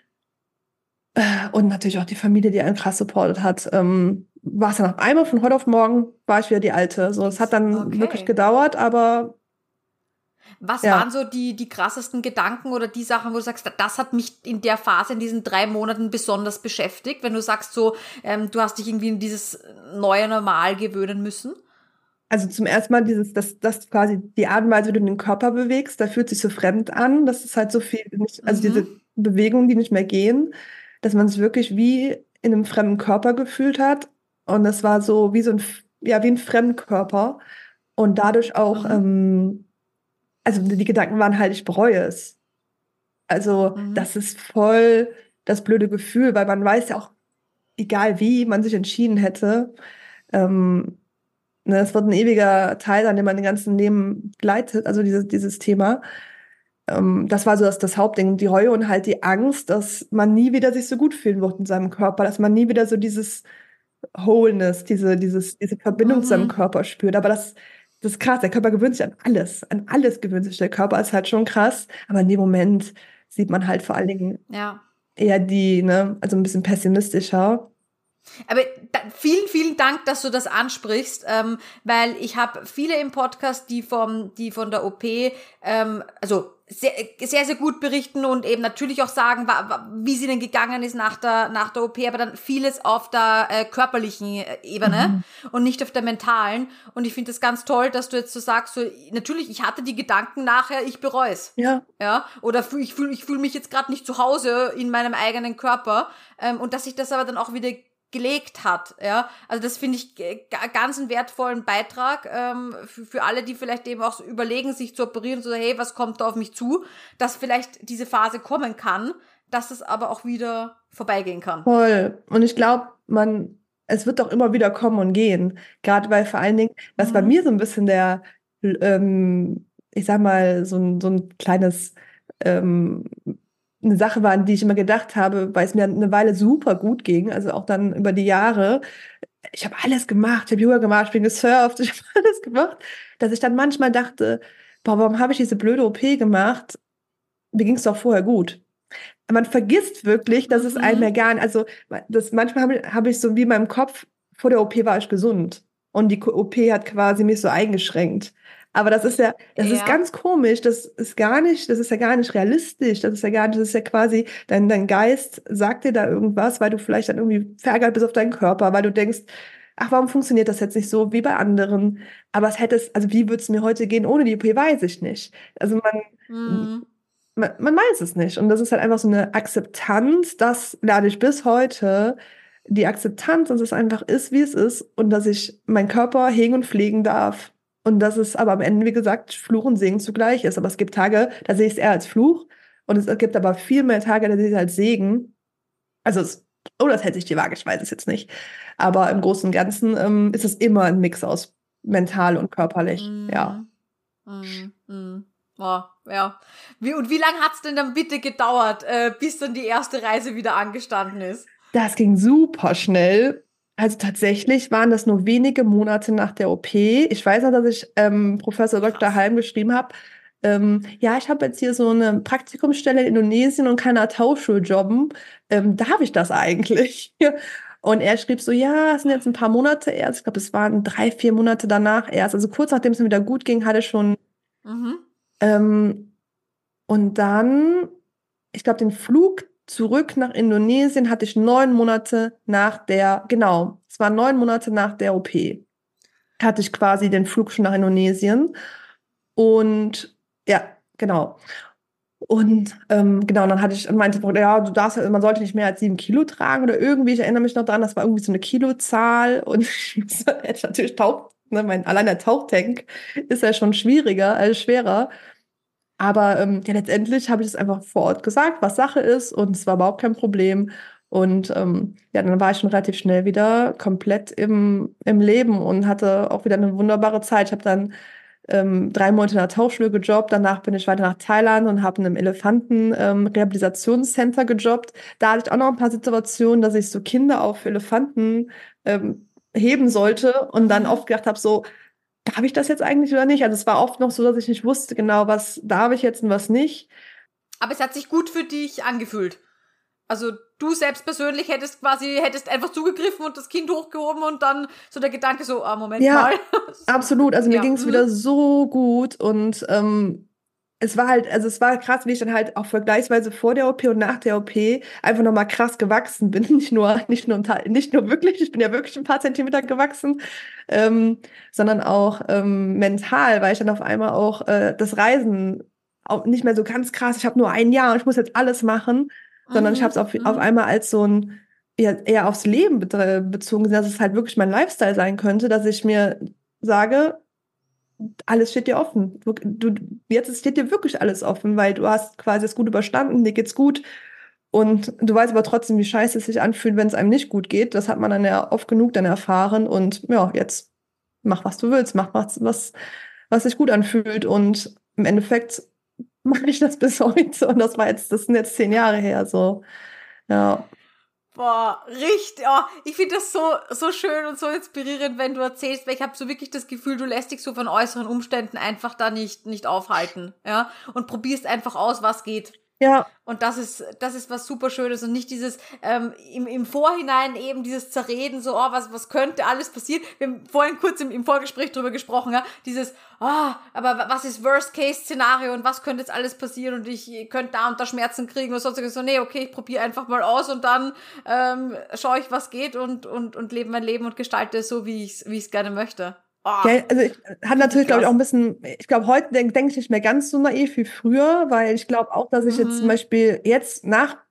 Und natürlich auch die Familie, die einen krass supportet hat. War es dann auf einmal von heute auf morgen, war ich wieder die Alte. So, es hat dann wirklich Okay. gedauert, aber Was ja. waren so die krassesten Gedanken oder die Sachen, wo du sagst, das hat mich in der Phase, in diesen 3 Monaten besonders beschäftigt, wenn du sagst so, du hast dich irgendwie in dieses neue Normal gewöhnen müssen? Also zum ersten Mal das quasi die Art und Weise, wie du den Körper bewegst, da fühlt sich so fremd an. Das ist halt so viel, nicht, also diese Mhm. Bewegungen, die nicht mehr gehen, dass man sich wirklich wie in einem fremden Körper gefühlt hat. Und das war so wie ja, wie ein Fremdkörper. Und dadurch auch, Mhm. also die Gedanken waren halt, ich bereue es. Also Mhm. das ist voll das blöde Gefühl, weil man weiß ja auch, egal wie man sich entschieden hätte, ähm, ne, es wird ein ewiger Teil, an dem man den ganzen Leben gleitet, also dieses Thema. Das war so das Hauptding, die Reue und halt die Angst, dass man nie wieder sich so gut fühlen wird in seinem Körper, dass man nie wieder so dieses Wholeness, diese Verbindung zu seinem Mhm. Körper spürt. Aber das ist krass, der Körper gewöhnt sich an alles gewöhnt sich der Körper, ist halt schon krass. Aber in dem Moment sieht man halt vor allen Dingen Ja. eher also ein bisschen pessimistischer. Aber vielen, vielen Dank, dass du das ansprichst, weil ich habe viele im Podcast, die von der OP, also sehr, sehr, sehr gut berichten und eben natürlich auch sagen, wie sie denn gegangen ist nach der OP, aber dann vieles auf der körperlichen Ebene und nicht auf der mentalen. Und ich finde das ganz toll, dass du jetzt so sagst, so, natürlich, ich hatte die Gedanken nachher, ich bereue es. Ja. Ja, oder ich fühl mich jetzt gerade nicht zu Hause in meinem eigenen Körper, und dass sich das aber dann auch wieder gelegt hat, ja. Also das finde ich ganz einen wertvollen Beitrag für alle, die vielleicht eben auch so überlegen, sich zu operieren, so hey, was kommt da auf mich zu, dass vielleicht diese Phase kommen kann, dass es aber auch wieder vorbeigehen kann. Voll. Und ich glaube, es wird auch immer wieder kommen und gehen. Gerade weil vor allen Dingen, was bei mir so ein bisschen ich sag mal, so ein kleines, eine Sache war, an die ich immer gedacht habe, weil es mir eine Weile super gut ging, also auch dann über die Jahre. Ich habe alles gemacht, ich habe Yoga gemacht, ich bin gesurft, ich habe alles gemacht, dass ich dann manchmal dachte, boah, warum habe ich diese blöde OP gemacht? Mir ging es doch vorher gut. Man vergisst wirklich, dass es einem ja gar nicht, also manchmal habe ich so wie in meinem Kopf, vor der OP war ich gesund und die OP hat quasi mich so eingeschränkt. Aber das ist ist ganz komisch, das ist ja gar nicht realistisch, das ist ja quasi, dein Geist sagt dir da irgendwas, weil du vielleicht dann irgendwie verärgert bist auf deinen Körper, weil du denkst, ach, warum funktioniert das jetzt nicht so wie bei anderen? Aber also wie würde es mir heute gehen ohne die OP, weiß ich nicht. Also man weiß es nicht. Und das ist halt einfach so eine Akzeptanz, das lerne ich bis heute. Die Akzeptanz, dass es einfach ist, wie es ist und dass ich meinen Körper hegen und pflegen darf. Und dass es aber am Ende, wie gesagt, Fluch und Segen zugleich ist. Aber es gibt Tage, da sehe ich es eher als Fluch. Und es gibt aber viel mehr Tage, da sehe ich es als Segen. Also, das hält sich die Waage, ich weiß es jetzt nicht. Aber im Großen und Ganzen ist es immer ein Mix aus mental und körperlich. Ja. Oh, ja. Und wie lange hat's denn dann bitte gedauert, bis dann die erste Reise wieder angestanden ist? Das ging super schnell. Also tatsächlich waren das nur wenige Monate nach der OP. Ich weiß noch, dass ich Professor Dr. Halm geschrieben habe, ja, ich habe jetzt hier so eine Praktikumsstelle in Indonesien und kann da Tauchschul jobben. Darf ich das eigentlich? Und er schrieb so, ja, es sind jetzt ein paar Monate erst. Ich glaube, es waren 3, 4 Monate danach erst. Also kurz nachdem es mir wieder gut ging, hatte ich schon und dann, ich glaube, den Flug zurück nach Indonesien hatte ich 9 Monate genau, es war 9 Monate nach der OP, hatte ich quasi den Flug schon nach Indonesien. Und ja, genau. Und genau, dann meinte ja, man sollte nicht mehr als 7 Kilo tragen oder irgendwie, ich erinnere mich noch dran, das war irgendwie so eine Kilozahl und ich hätte natürlich allein der Tauchtank ist ja schon schwerer. Aber ja, letztendlich habe ich es einfach vor Ort gesagt, was Sache ist und es war überhaupt kein Problem. Und ja, dann war ich schon relativ schnell wieder komplett im Leben und hatte auch wieder eine wunderbare Zeit. Ich habe dann 3 Monate in der Tauchschule gejobbt, danach bin ich weiter nach Thailand und habe in einem Elefanten-Rehabilitationscenter gejobbt. Da hatte ich auch noch ein paar Situationen, dass ich so Kinder auf Elefanten heben sollte und dann oft gedacht habe, so, darf ich das jetzt eigentlich oder nicht? Also es war oft noch so, dass ich nicht wusste genau, was darf ich jetzt und was nicht. Aber es hat sich gut für dich angefühlt. Also du selbst persönlich hättest einfach zugegriffen und das Kind hochgehoben und dann so der Gedanke so, Moment mal. Absolut. Also mir ging es wieder so gut und es war krass, wie ich dann halt auch vergleichsweise vor der OP und nach der OP einfach nochmal krass gewachsen bin. Nicht nur wirklich, ich bin ja wirklich ein paar Zentimeter gewachsen, sondern auch mental, weil ich dann auf einmal auch das Reisen auch nicht mehr so ganz krass, ich habe nur ein Jahr und ich muss jetzt alles machen, sondern ich habe es auf einmal als so ein eher aufs Leben bezogen, dass es halt wirklich mein Lifestyle sein könnte, dass ich mir sage, alles steht dir offen. Jetzt steht dir wirklich alles offen, weil du hast quasi das gut überstanden, dir geht's gut. Und du weißt aber trotzdem, wie scheiße es sich anfühlt, wenn es einem nicht gut geht. Das hat man dann ja oft genug dann erfahren. Und ja, jetzt mach, was du willst, mach was sich gut anfühlt. Und im Endeffekt mache ich das bis heute. Und das sind jetzt 10 Jahre her. So, ja. Boah, richtig. Oh, ich finde das so schön und so inspirierend, wenn du erzählst, weil ich habe so wirklich das Gefühl, du lässt dich so von äußeren Umständen einfach da nicht aufhalten, ja, und probierst einfach aus, was geht. Ja, Und das ist was super Schönes und nicht dieses im Vorhinein eben dieses Zerreden, so, oh, was könnte alles passieren. Wir haben vorhin kurz im Vorgespräch drüber gesprochen, ja, dieses, aber was ist Worst-Case-Szenario und was könnte jetzt alles passieren und ich könnte da und da Schmerzen kriegen oder sonst so, nee, okay, ich probiere einfach mal aus und dann schaue ich, was geht und lebe mein Leben und gestalte es so, wie ich es gerne möchte. Oh, ja, also ich hatte finde ich natürlich, glaube ich, auch krass. ein bisschen, ich glaube, heute denke ich nicht mehr ganz so naiv wie früher, weil ich glaube auch, dass ich jetzt zum Mhm. Beispiel jetzt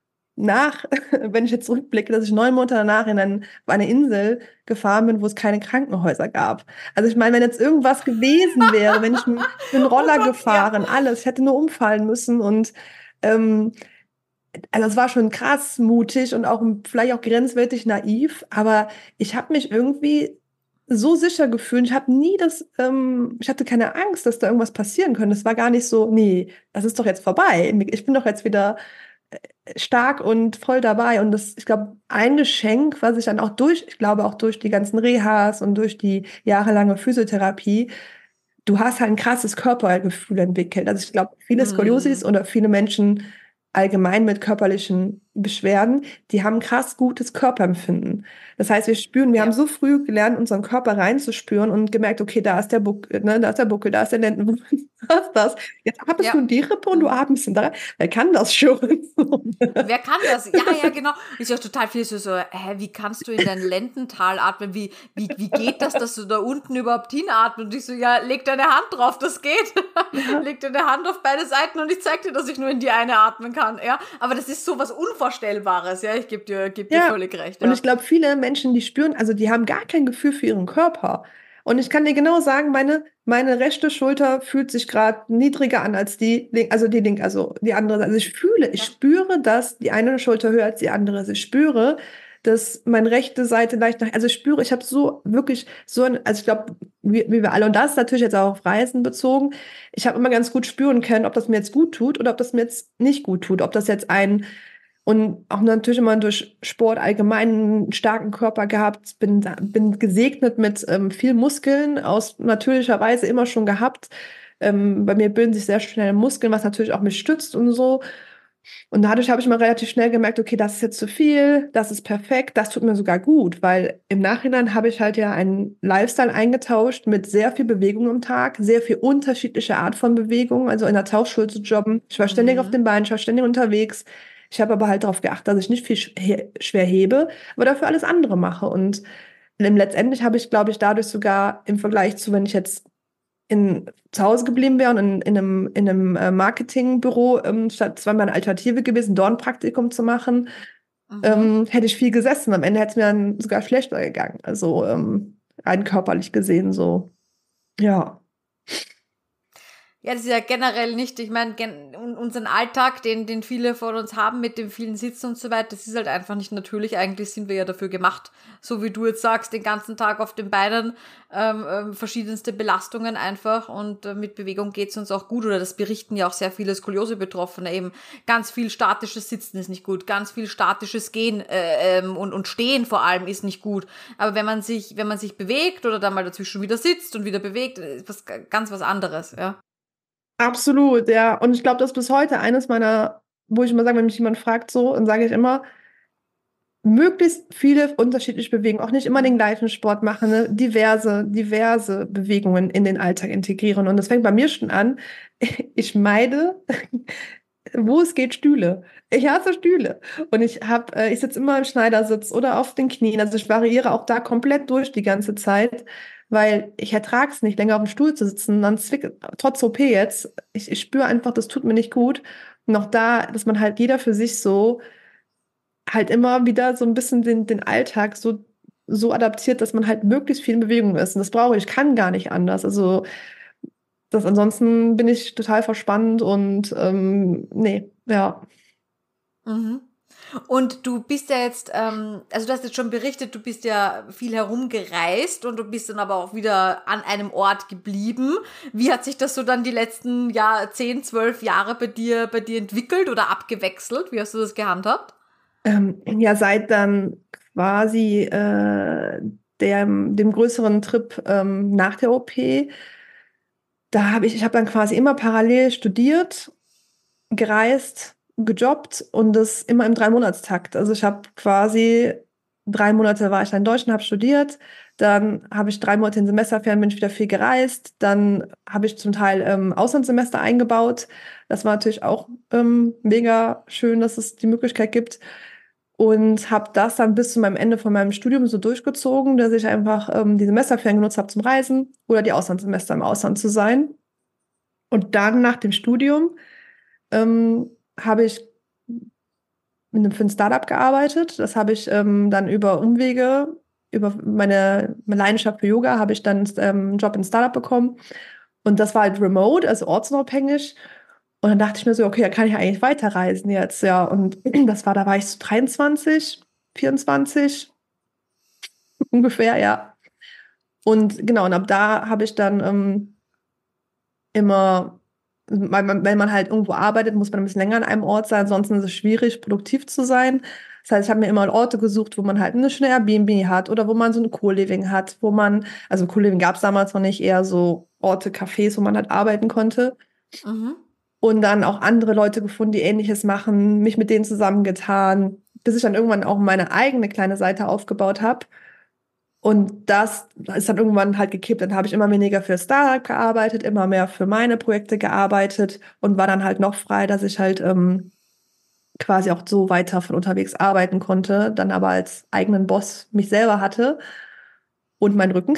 wenn ich jetzt zurückblicke, dass ich 9 Monate danach auf eine Insel gefahren bin, wo es keine Krankenhäuser gab. Also ich meine, wenn jetzt irgendwas gewesen wäre, wenn ich bin Oh Roller Gott, ja. gefahren, alles, ich hätte nur umfallen müssen und ähm, also es war schon krass mutig und auch vielleicht auch grenzwertig naiv, aber ich habe mich irgendwie so sicher gefühlt. Ich hatte keine Angst, dass da irgendwas passieren könnte. Es war gar nicht so, nee, das ist doch jetzt vorbei. Ich bin doch jetzt wieder stark und voll dabei. Und das, ich glaube, ein Geschenk, was ich dann auch ich glaube auch durch die ganzen Rehas und durch die jahrelange Physiotherapie, du hast halt ein krasses Körpergefühl entwickelt. Also ich glaube, viele Skoliosis Mhm. oder viele Menschen allgemein mit körperlichen Beschwerden, die haben krass gutes Körperempfinden. Das heißt, wir haben Ja. so früh gelernt, unseren Körper reinzuspüren und gemerkt, okay, da ist der Buckel, ne, da ist der Buckel, da ist der Lendenwirbel, da ist das. Jetzt hattest du Ja. die Rippe und du Mhm. atmest in da. Wer kann das schon? Wer kann das? Ja, ja, genau. Ist ja total viel so, wie kannst du in dein Lendental atmen? Wie geht das, dass du da unten überhaupt hinatmen? Und ich so, ja, leg deine Hand drauf, das geht. Ja, Leg deine Hand auf beide Seiten und ich zeig dir, dass ich nur in die eine atmen kann, ja. Aber das ist so was Unvorstellbares, ja. Ich geb dir ja. völlig recht, Und ja. ich glaube, viele Menschen, die spüren, also die haben gar kein Gefühl für ihren Körper. Und ich kann dir genau sagen, meine rechte Schulter fühlt sich gerade niedriger an als die linke, also die andere. Also ich Ja. spüre, dass die eine Schulter höher als die andere ist. Ich spüre, dass meine rechte Seite also ich spüre, ich habe so wirklich also ich glaube, wie wir alle, und das ist natürlich jetzt auch auf Reisen bezogen, ich habe immer ganz gut spüren können, ob das mir jetzt gut tut oder ob das mir jetzt nicht gut tut, ob das jetzt und auch natürlich immer durch Sport allgemein einen starken Körper gehabt, bin gesegnet mit viel Muskeln, aus natürlicher Weise immer schon gehabt. Bei mir bilden sich sehr schnell Muskeln, was natürlich auch mich stützt und so. Und dadurch habe ich mal relativ schnell gemerkt, okay, das ist jetzt zu viel, das ist perfekt, das tut mir sogar gut, weil im Nachhinein habe ich halt ja einen Lifestyle eingetauscht mit sehr viel Bewegung am Tag, sehr viel unterschiedliche Art von Bewegung, also in der Tauchschule zu jobben. Ich war ständig auf Mhm. den Beinen, ich war ständig unterwegs. Ich habe aber halt darauf geachtet, dass ich nicht viel schwer hebe, aber dafür alles andere mache. Und letztendlich habe ich, glaube ich, dadurch sogar im Vergleich zu, wenn ich jetzt zu Hause geblieben wäre und in einem Marketingbüro, statt zweimal eine Alternative gewesen, dort ein Praktikum zu machen, Mhm. hätte ich viel gesessen. Am Ende hätte es mir dann sogar schlechter gegangen. Also rein körperlich gesehen so. Ja, Ja, das ist ja generell nicht, ich meine, unseren Alltag, den viele von uns haben mit dem vielen Sitzen und so weiter, das ist halt einfach nicht natürlich. Eigentlich sind wir ja dafür gemacht, so wie du jetzt sagst, den ganzen Tag auf den Beinen, verschiedenste Belastungen einfach und mit Bewegung geht's uns auch gut oder das berichten ja auch sehr viele Skoliose-Betroffene eben. Ganz viel statisches Sitzen ist nicht gut, ganz viel statisches Gehen und Stehen vor allem ist nicht gut. Aber wenn man sich bewegt oder dann mal dazwischen wieder sitzt und wieder bewegt, ist ganz was anderes, ja. absolut, ja. Und ich glaube, das ist bis heute eines meiner, wo ich immer sage, wenn mich jemand fragt so, dann sage ich immer, möglichst viele unterschiedliche Bewegungen, auch nicht immer den gleichen Sport machen, ne? Diverse Bewegungen in den Alltag integrieren. Und das fängt bei mir schon an. Ich meide, wo es geht, Stühle. Ich hasse Stühle. Und ich sitze immer im Schneidersitz oder auf den Knien. Also ich variiere auch da komplett durch die ganze Zeit, weil ich ertrage es nicht, länger auf dem Stuhl zu sitzen. Dann trotz OP jetzt, ich spüre einfach, das tut mir nicht gut. Und auch da, dass man halt jeder für sich so halt immer wieder so ein bisschen den Alltag so adaptiert, dass man halt möglichst viel in Bewegung ist. Und das brauche ich, kann gar nicht anders. Also ansonsten bin ich total verspannt und nee, ja. Mhm. Und du bist ja jetzt, also du hast jetzt schon berichtet, du bist ja viel herumgereist und du bist dann aber auch wieder an einem Ort geblieben. Wie hat sich das so dann die letzten 10, 12 Jahre bei dir entwickelt oder abgewechselt? Wie hast du das gehandhabt? Ja, seit dann quasi dem größeren Trip nach der OP, ich habe dann quasi immer parallel studiert, gereist, gejobbt und das immer im 3-Monatstakt. Also ich habe quasi 3 Monate war ich dann in Deutschland, habe studiert, dann habe ich 3 Monate in Semesterferien, bin ich wieder viel gereist, dann habe ich zum Teil Auslandssemester eingebaut. Das war natürlich auch mega schön, dass es die Möglichkeit gibt. Und habe das dann bis zu meinem Ende von meinem Studium so durchgezogen, dass ich einfach die Semesterferien genutzt habe zum Reisen oder die Auslandssemester im Ausland zu sein. Und dann nach dem Studium habe ich für ein Startup gearbeitet. Das habe ich dann über Umwege, über meine Leidenschaft für Yoga, habe ich dann einen Job in ein Startup bekommen. Und das war halt remote, also ortsunabhängig. Und dann dachte ich mir so, okay, da kann ich eigentlich weiterreisen jetzt, ja. Und da war ich so 23, 24 ungefähr, ja. Und genau, und ab da habe ich dann immer, wenn man halt irgendwo arbeitet, muss man ein bisschen länger an einem Ort sein, ansonsten ist es schwierig, produktiv zu sein. Das heißt, ich habe mir immer Orte gesucht, wo man halt eine schöne Airbnb hat oder wo man so ein Co-Living hat, also Co-Living gab es damals noch nicht, eher so Orte, Cafés, wo man halt arbeiten konnte. Mhm. Und dann auch andere Leute gefunden, die Ähnliches machen, mich mit denen zusammengetan, bis ich dann irgendwann auch meine eigene kleine Seite aufgebaut habe. Und das ist dann irgendwann halt gekippt. Dann habe ich immer weniger für Startup gearbeitet, immer mehr für meine Projekte gearbeitet und war dann halt noch frei, dass ich halt quasi auch so weiter von unterwegs arbeiten konnte, dann aber als eigenen Boss mich selber hatte und meinen Rücken.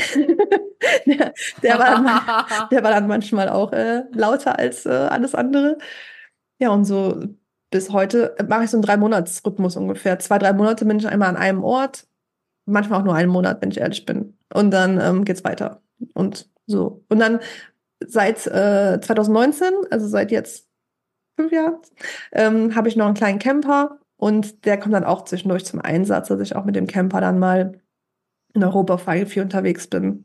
der der war dann manchmal auch lauter als alles andere. Ja, und so bis heute mache ich so einen 3-Monats-Rhythmus ungefähr. 2, 3 Monate bin ich einmal an einem Ort, manchmal auch nur einen Monat, wenn ich ehrlich bin. Und dann geht's weiter. Und so. Und dann seit 2019, also seit jetzt 5 Jahren, habe ich noch einen kleinen Camper und der kommt dann auch zwischendurch zum Einsatz, dass ich auch mit dem Camper dann mal in Europa viel unterwegs bin.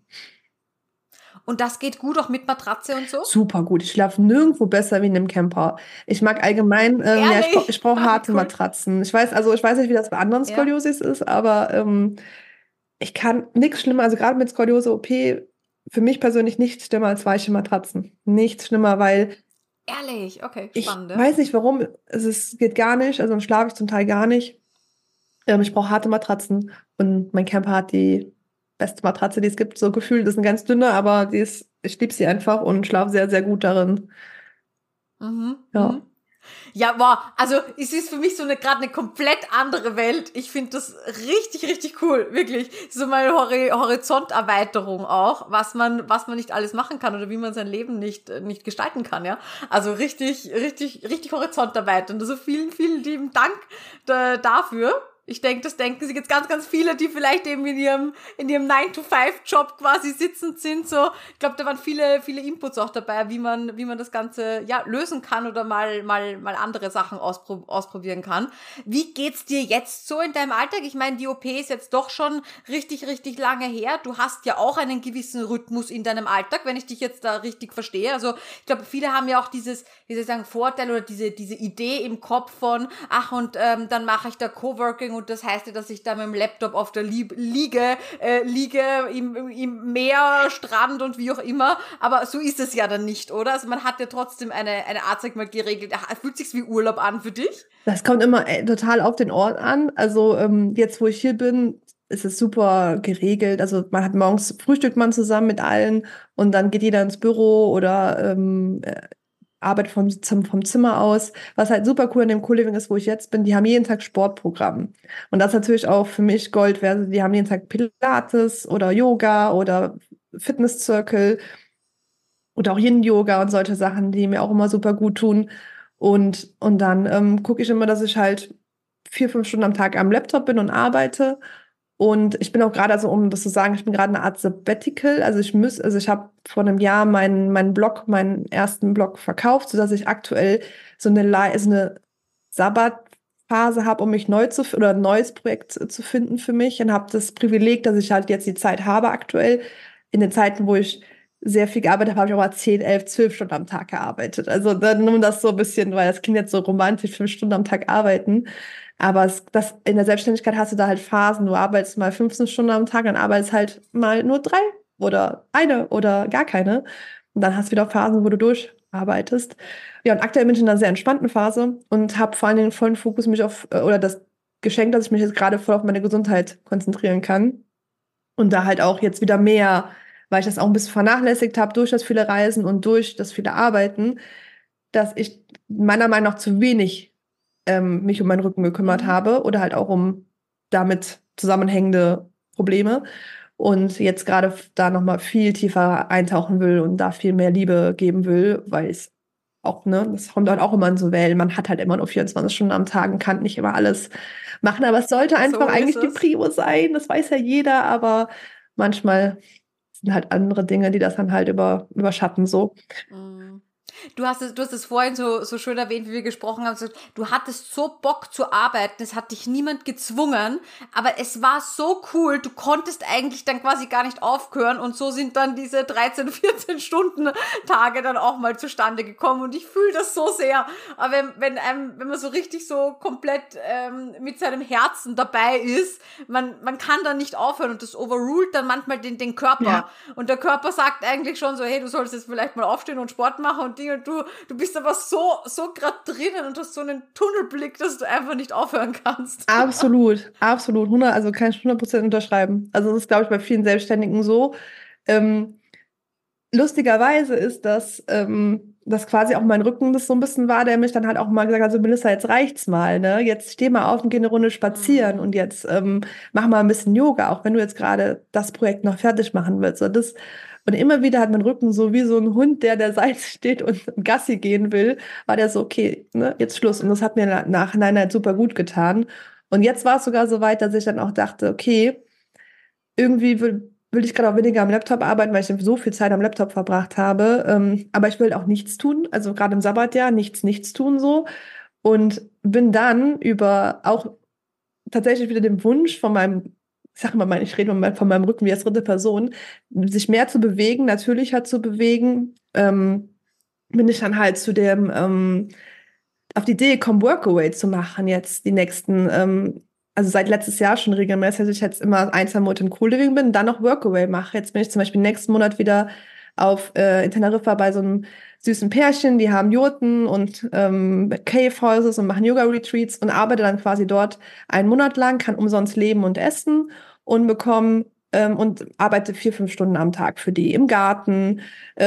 Und das geht gut auch mit Matratze und so? Super gut. Ich schlafe nirgendwo besser wie in einem Camper. Ich mag allgemein, ja, Ehrlich? ich brauche harte Cool. Matratzen. Ich weiß nicht, wie das bei anderen Ja. Skoliosis ist, aber ich kann nichts schlimmer, also gerade mit Skoliose-OP, für mich persönlich nichts schlimmer als weiche Matratzen. Nichts schlimmer, weil Ehrlich? Okay, ich spannend. Ja. weiß nicht warum, geht gar nicht, also dann schlafe ich zum Teil gar nicht. Ich brauche harte Matratzen und mein Camper hat die beste Matratze, die es gibt, so gefühlt. Das ist eine ganz dünne, aber ich liebe sie einfach und schlafe sehr, sehr gut darin. Mhm. Ja. Mhm. Ja, wow, also es ist für mich so gerade eine komplett andere Welt. Ich finde das richtig, richtig cool, wirklich. So meine Horizonterweiterung auch, was man nicht alles machen kann oder wie man sein Leben nicht gestalten kann, ja. Also richtig, richtig, richtig horizonterweiternd. Also vielen, vielen lieben Dank dafür. Ich denke, das denken sich jetzt ganz, ganz viele, die vielleicht eben in ihrem 9-to-5-Job quasi sitzend sind. So, ich glaube, da waren viele, viele Inputs auch dabei, wie man das Ganze ja lösen kann oder mal andere Sachen ausprobieren kann. Wie geht's dir jetzt so in deinem Alltag? Ich meine, die OP ist jetzt doch schon richtig, richtig lange her. Du hast ja auch einen gewissen Rhythmus in deinem Alltag, wenn ich dich jetzt da richtig verstehe. Also ich glaube, viele haben ja auch dieses, wie soll ich sagen, Vorteil oder diese Idee im Kopf von, ach und dann mache ich da Coworking und das heißt ja, dass ich da mit dem Laptop auf der liege im Meer, Strand und wie auch immer. Aber so ist es ja dann nicht, oder? Also man hat ja trotzdem eine Art, sag mal, geregelt. Ach, fühlt sich's wie Urlaub an für dich? Das kommt immer total auf den Ort an. Also jetzt, wo ich hier bin, ist es super geregelt. Also man hat morgens frühstückt man zusammen mit allen und dann geht jeder ins Büro oder arbeitet vom Zimmer aus. Was halt super cool an dem Co-Living ist, wo ich jetzt bin, die haben jeden Tag Sportprogramm. Und das ist natürlich auch für mich Gold wert. Also die haben jeden Tag Pilates oder Yoga oder Fitness-Circle oder auch Yin-Yoga und solche Sachen, die mir auch immer super gut tun. Und dann gucke ich immer, dass ich halt 4, 5 Stunden am Tag am Laptop bin und arbeite. Und ich bin auch gerade, also um das zu sagen, ich bin gerade eine Art Sabbatical. Also ich habe vor einem Jahr meinen ersten Blog verkauft, sodass ich aktuell so eine Sabbatphase habe, um mich oder ein neues Projekt zu finden für mich. Und habe das Privileg, dass ich halt jetzt die Zeit habe aktuell. In den Zeiten, wo ich sehr viel gearbeitet habe, habe ich auch mal 10, 11, 12 Stunden am Tag gearbeitet. Also dann um das so ein bisschen, weil das klingt jetzt so romantisch, 5 Stunden am Tag arbeiten. Aber in der Selbstständigkeit hast du da halt Phasen. Du arbeitest mal 15 Stunden am Tag, dann arbeitest halt mal nur 3 oder eine oder gar keine. Und dann hast du wieder Phasen, wo du arbeitest. Ja, und aktuell bin ich in einer sehr entspannten Phase und habe vor allem den vollen Fokus mich auf, oder das Geschenk, dass ich mich jetzt gerade voll auf meine Gesundheit konzentrieren kann. Und da halt auch jetzt wieder mehr, weil ich das auch ein bisschen vernachlässigt habe durch das viele Reisen und durch das viele Arbeiten, dass ich meiner Meinung nach zu wenig mich um meinen Rücken gekümmert habe oder halt auch um damit zusammenhängende Probleme. Und jetzt gerade da nochmal viel tiefer eintauchen will und da viel mehr Liebe geben will, weil es auch, ne, das kommt halt auch immer in so Wellen. Man hat halt immer nur 24 Stunden am Tag und kann nicht immer alles machen. Aber es sollte einfach So ist eigentlich die es. Prio sein. Das weiß ja jeder, aber manchmal sind halt andere Dinge, die das dann halt überschatten so. Mm. Du hast es vorhin so schön erwähnt, wie wir gesprochen haben. Du hattest so Bock zu arbeiten, es hat dich niemand gezwungen, aber es war so cool, du konntest eigentlich dann quasi gar nicht aufhören und so sind dann diese 13, 14 Stunden Tage dann auch mal zustande gekommen und ich fühle das so sehr. Aber wenn man so richtig so komplett mit seinem Herzen dabei ist, man kann dann nicht aufhören und das overruled dann manchmal den Körper. Ja. Und der Körper sagt eigentlich schon so, hey, du sollst jetzt vielleicht mal aufstehen und Sport machen und Dinge. Und du bist aber so gerade drinnen und hast so einen Tunnelblick, dass du einfach nicht aufhören kannst. Absolut, absolut. 100, also kann ich 100% unterschreiben. Also das ist, glaube ich, bei vielen Selbstständigen so. Ähm, Lustigerweise ist das quasi auch mein Rücken das so ein bisschen war, der mich dann halt auch mal gesagt hat, so Melissa, jetzt reicht's mal, ne? Jetzt steh mal auf und geh eine Runde spazieren und jetzt mach mal ein bisschen Yoga, auch wenn du jetzt gerade das Projekt noch fertig machen willst. Und immer wieder hat mein Rücken so wie so ein Hund, der der Seite steht und Gassi gehen will, war der so, okay, ne, jetzt Schluss. Und das hat mir nachhinein halt super gut getan. Und jetzt war es sogar so weit, dass ich dann auch dachte, okay, irgendwie will ich gerade auch weniger am Laptop arbeiten, weil ich so viel Zeit am Laptop verbracht habe. Aber ich will auch nichts tun, also gerade im Sabbatjahr nichts tun so. Und bin dann über auch tatsächlich wieder den Wunsch von meinem, ich sag mal, ich rede mal von meinem Rücken wie als dritte Person, sich mehr zu bewegen, natürlicher zu bewegen, bin ich dann halt auf die Idee gekommen, Workaway zu machen jetzt die nächsten, also seit letztes Jahr schon regelmäßig, dass ich jetzt immer 1, 2 Monate im Co-Living bin, dann noch Workaway mache. Jetzt bin ich zum Beispiel nächsten Monat wieder in Teneriffa bei so einem süßen Pärchen, die haben Jurten und Cave Houses und machen Yoga-Retreats und arbeite dann quasi dort 1 Monat lang, kann umsonst leben und essen und bekomme und arbeite 4, 5 Stunden am Tag für die im Garten.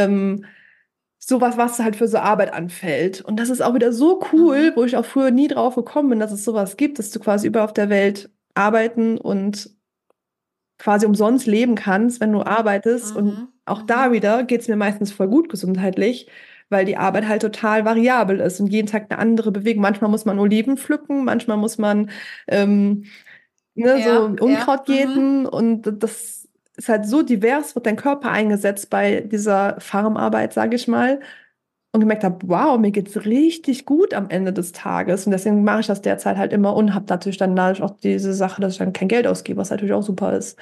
Sowas, was halt für so Arbeit anfällt. Und das ist auch wieder so cool, Mhm. wo ich auch früher nie drauf gekommen bin, dass es sowas gibt, dass du quasi überall auf der Welt arbeiten und quasi umsonst leben kannst, wenn du arbeitest. Und Mhm. auch da Mhm. wieder geht es mir meistens voll gut gesundheitlich, weil die Arbeit halt total variabel ist und jeden Tag eine andere Bewegung. Manchmal muss man Oliven pflücken, manchmal muss man ähm, ne, so Ja, ja. Unkraut Mhm. jäten und das ist halt so divers, wird dein Körper eingesetzt bei dieser Farmarbeit, sage ich mal. Und gemerkt habe, wow, mir geht's richtig gut am Ende des Tages. Und deswegen mache ich das derzeit halt immer und habe natürlich dann dadurch auch diese Sache, dass ich dann kein Geld ausgebe, was natürlich auch super ist.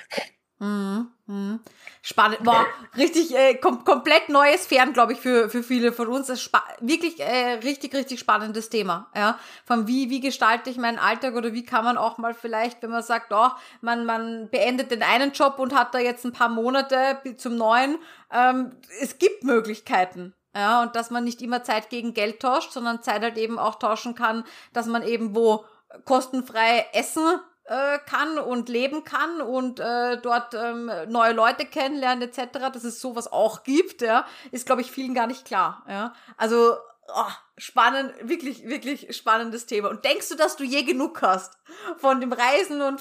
Mhm. Mhm. Spannend, boah, richtig komplett neues Fern, glaube ich, für viele von uns. Das ist wirklich richtig spannendes Thema. Ja, von wie gestalte ich meinen Alltag oder wie kann man auch mal vielleicht, wenn man sagt, oh, man beendet den einen Job und hat da jetzt ein paar Monate bis zum neuen. Es gibt Möglichkeiten. Ja, und dass man nicht immer Zeit gegen Geld tauscht, sondern Zeit halt eben auch tauschen kann, dass man eben wo kostenfrei essen kann und leben kann und dort neue Leute kennenlernen etc., dass es sowas auch gibt, ja, ist, glaube ich, vielen gar nicht klar. Ja. Also spannend, wirklich spannendes Thema. Und denkst du, dass du je genug hast von dem Reisen und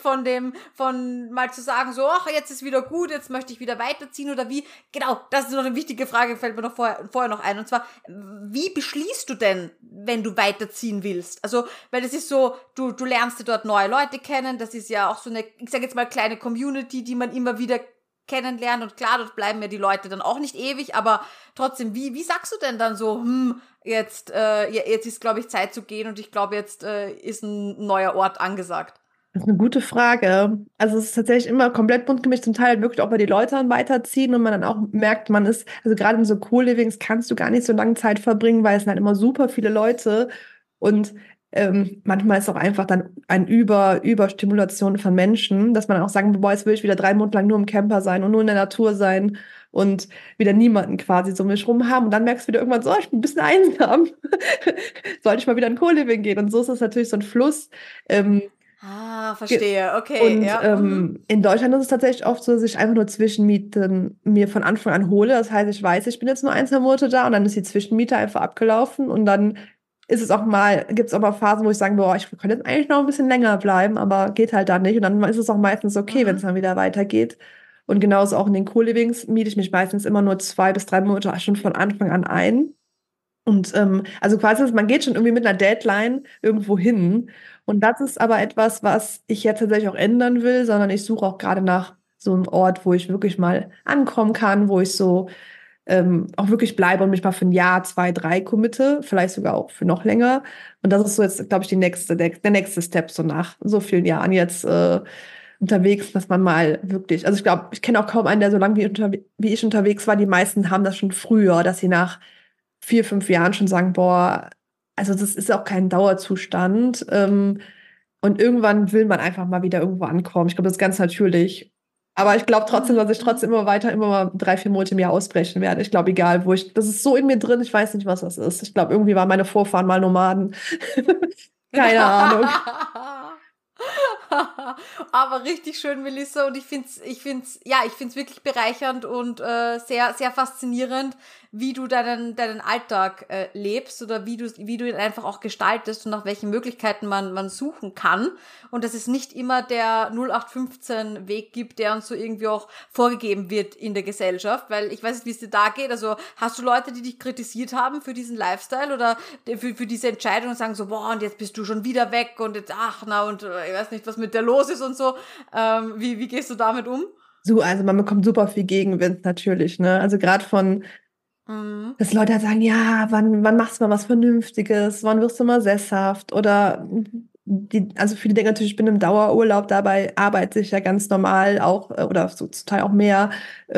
von mal zu sagen, so, ach, jetzt ist wieder gut, jetzt möchte ich wieder weiterziehen oder wie? Genau, das ist noch eine wichtige Frage, fällt mir noch vorher noch ein. Und zwar, wie beschließt du denn, wenn du weiterziehen willst? Also, weil das ist so, du lernst dir dort neue Leute kennen, das ist ja auch so eine, ich sage jetzt mal, kleine Community, die man immer wieder kennenlernen und klar, dort bleiben ja die Leute dann auch nicht ewig, aber trotzdem, wie sagst du denn dann so, jetzt ist, glaube ich, Zeit zu gehen und ich glaube, jetzt ist ein neuer Ort angesagt. Das ist eine gute Frage. Also es ist tatsächlich immer komplett bunt gemischt, zum Teil halt wirklich auch, weil die Leute dann weiterziehen und man dann auch merkt, man ist, also gerade in so Co-Livings kannst du gar nicht so lange Zeit verbringen, weil es sind halt immer super viele Leute und manchmal ist auch einfach dann ein Überstimulation von Menschen, dass man auch sagen, boah, jetzt will ich wieder 3 Monate lang nur im Camper sein und nur in der Natur sein und wieder niemanden quasi so um mich rum haben. Und dann merkst du wieder irgendwann so, ich bin ein bisschen einsam. Sollte ich mal wieder in Co-Living gehen? Und so ist es natürlich so ein Fluss. Ähm, Ah, verstehe. Okay, und ja. Mhm. in Deutschland ist es tatsächlich oft so, dass ich einfach nur Zwischenmieten mir von Anfang an hole. Das heißt, ich weiß, ich bin jetzt nur 1, 2 Monate da und dann ist die Zwischenmiete einfach abgelaufen und dann gibt es auch mal Phasen, wo ich sage, boah, ich könnte jetzt eigentlich noch ein bisschen länger bleiben, aber geht halt dann nicht. Und dann ist es auch meistens okay, wenn es Mhm. dann wieder weitergeht. Und genauso auch in den Co-Livings miete ich mich meistens immer nur 2 bis 3 Monate schon von Anfang an ein. Und also quasi, man geht schon irgendwie mit einer Deadline irgendwo hin. Und das ist aber etwas, was ich jetzt tatsächlich auch ändern will, sondern ich suche auch gerade nach so einem Ort, wo ich wirklich mal ankommen kann, wo ich so auch wirklich bleibe und mich mal für ein Jahr, 2, 3 committe, vielleicht sogar auch für noch länger. Und das ist so jetzt, glaube ich, der nächste Step, so nach so vielen Jahren jetzt unterwegs, dass man mal wirklich, also ich glaube, ich kenne auch kaum einen, der so lange wie ich unterwegs war. Die meisten haben das schon früher, dass sie nach 4, 5 Jahren schon sagen, boah, also das ist auch kein Dauerzustand. Und irgendwann will man einfach mal wieder irgendwo ankommen. Ich glaube, das ist ganz natürlich. Aber ich glaube trotzdem, Mhm. dass ich trotzdem immer mal 3, 4 Monate im Jahr ausbrechen werde. Ich glaube, egal wo ich, das ist so in mir drin, ich weiß nicht, was das ist. Ich glaube, irgendwie waren meine Vorfahren mal Nomaden. Keine Ahnung. Aber richtig schön, Melissa, und ich find's wirklich bereichernd und sehr, sehr faszinierend, wie du deinen Alltag lebst oder wie du ihn einfach auch gestaltest und nach welchen Möglichkeiten man suchen kann. Und dass es nicht immer der 0815-Weg gibt, der uns so irgendwie auch vorgegeben wird in der Gesellschaft, weil ich weiß nicht, wie es dir da geht. Also hast du Leute, die dich kritisiert haben für diesen Lifestyle oder für diese Entscheidung und sagen so, boah, und jetzt bist du schon wieder weg und jetzt, ach na, und ich weiß nicht, was mit der los ist und so. Wie gehst du damit um? So, also man bekommt super viel Gegenwind natürlich, ne? Also gerade von, Mhm. dass Leute halt sagen, ja, wann machst du mal was Vernünftiges? Wann wirst du mal sesshaft? Oder also viele denken natürlich, ich bin im Dauerurlaub, dabei arbeite ich ja ganz normal auch oder so zum Teil auch mehr.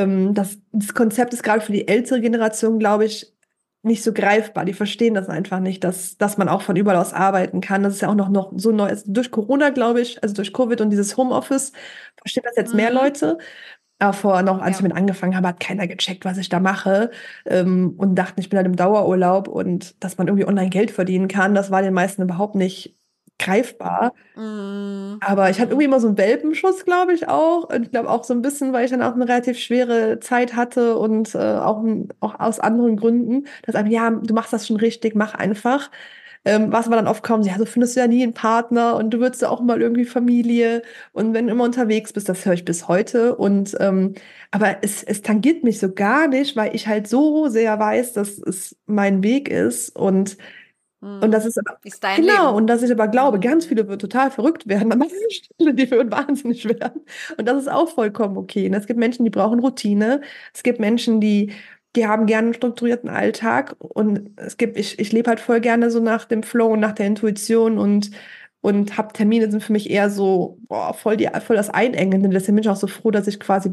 Das Konzept ist gerade für die ältere Generation, glaube ich, nicht so greifbar. Die verstehen das einfach nicht, dass man auch von überall aus arbeiten kann. Das ist ja auch noch so neu. Also durch Corona, glaube ich, also durch Covid und dieses Homeoffice, verstehen das jetzt mehr Mhm. Leute. Aber vorher noch, als ich Ja. damit angefangen habe, hat keiner gecheckt, was ich da mache. Und dachten, ich bin halt im Dauerurlaub und dass man irgendwie online Geld verdienen kann, das war den meisten überhaupt nicht greifbar. Mhm. Aber ich hatte irgendwie Mhm. immer so einen Welpenschuss, glaube ich auch. Und ich glaube auch so ein bisschen, weil ich dann auch eine relativ schwere Zeit hatte und auch aus anderen Gründen, dass einfach, ja, du machst das schon richtig, mach einfach. Was aber dann oft kommt, ja, so findest du ja nie einen Partner und du würdest ja auch mal irgendwie Familie und wenn du immer unterwegs bist, das höre ich bis heute und aber es tangiert mich so gar nicht, weil ich halt so sehr weiß, dass es mein Weg ist und das Mhm. ist aber, Ist dein genau, Leben. und dass ich aber glaube, ganz Mhm. viele würden total verrückt werden an manchen Stellen, die würden wahnsinnig werden. Und das ist auch vollkommen okay. Und es gibt Menschen, die brauchen Routine. Es gibt Menschen, die haben gerne einen strukturierten Alltag. Und ich lebe halt voll gerne so nach dem Flow und nach der Intuition und hab Termine sind für mich eher so, boah, voll das Einengende. Deswegen bin ich auch so froh, dass ich quasi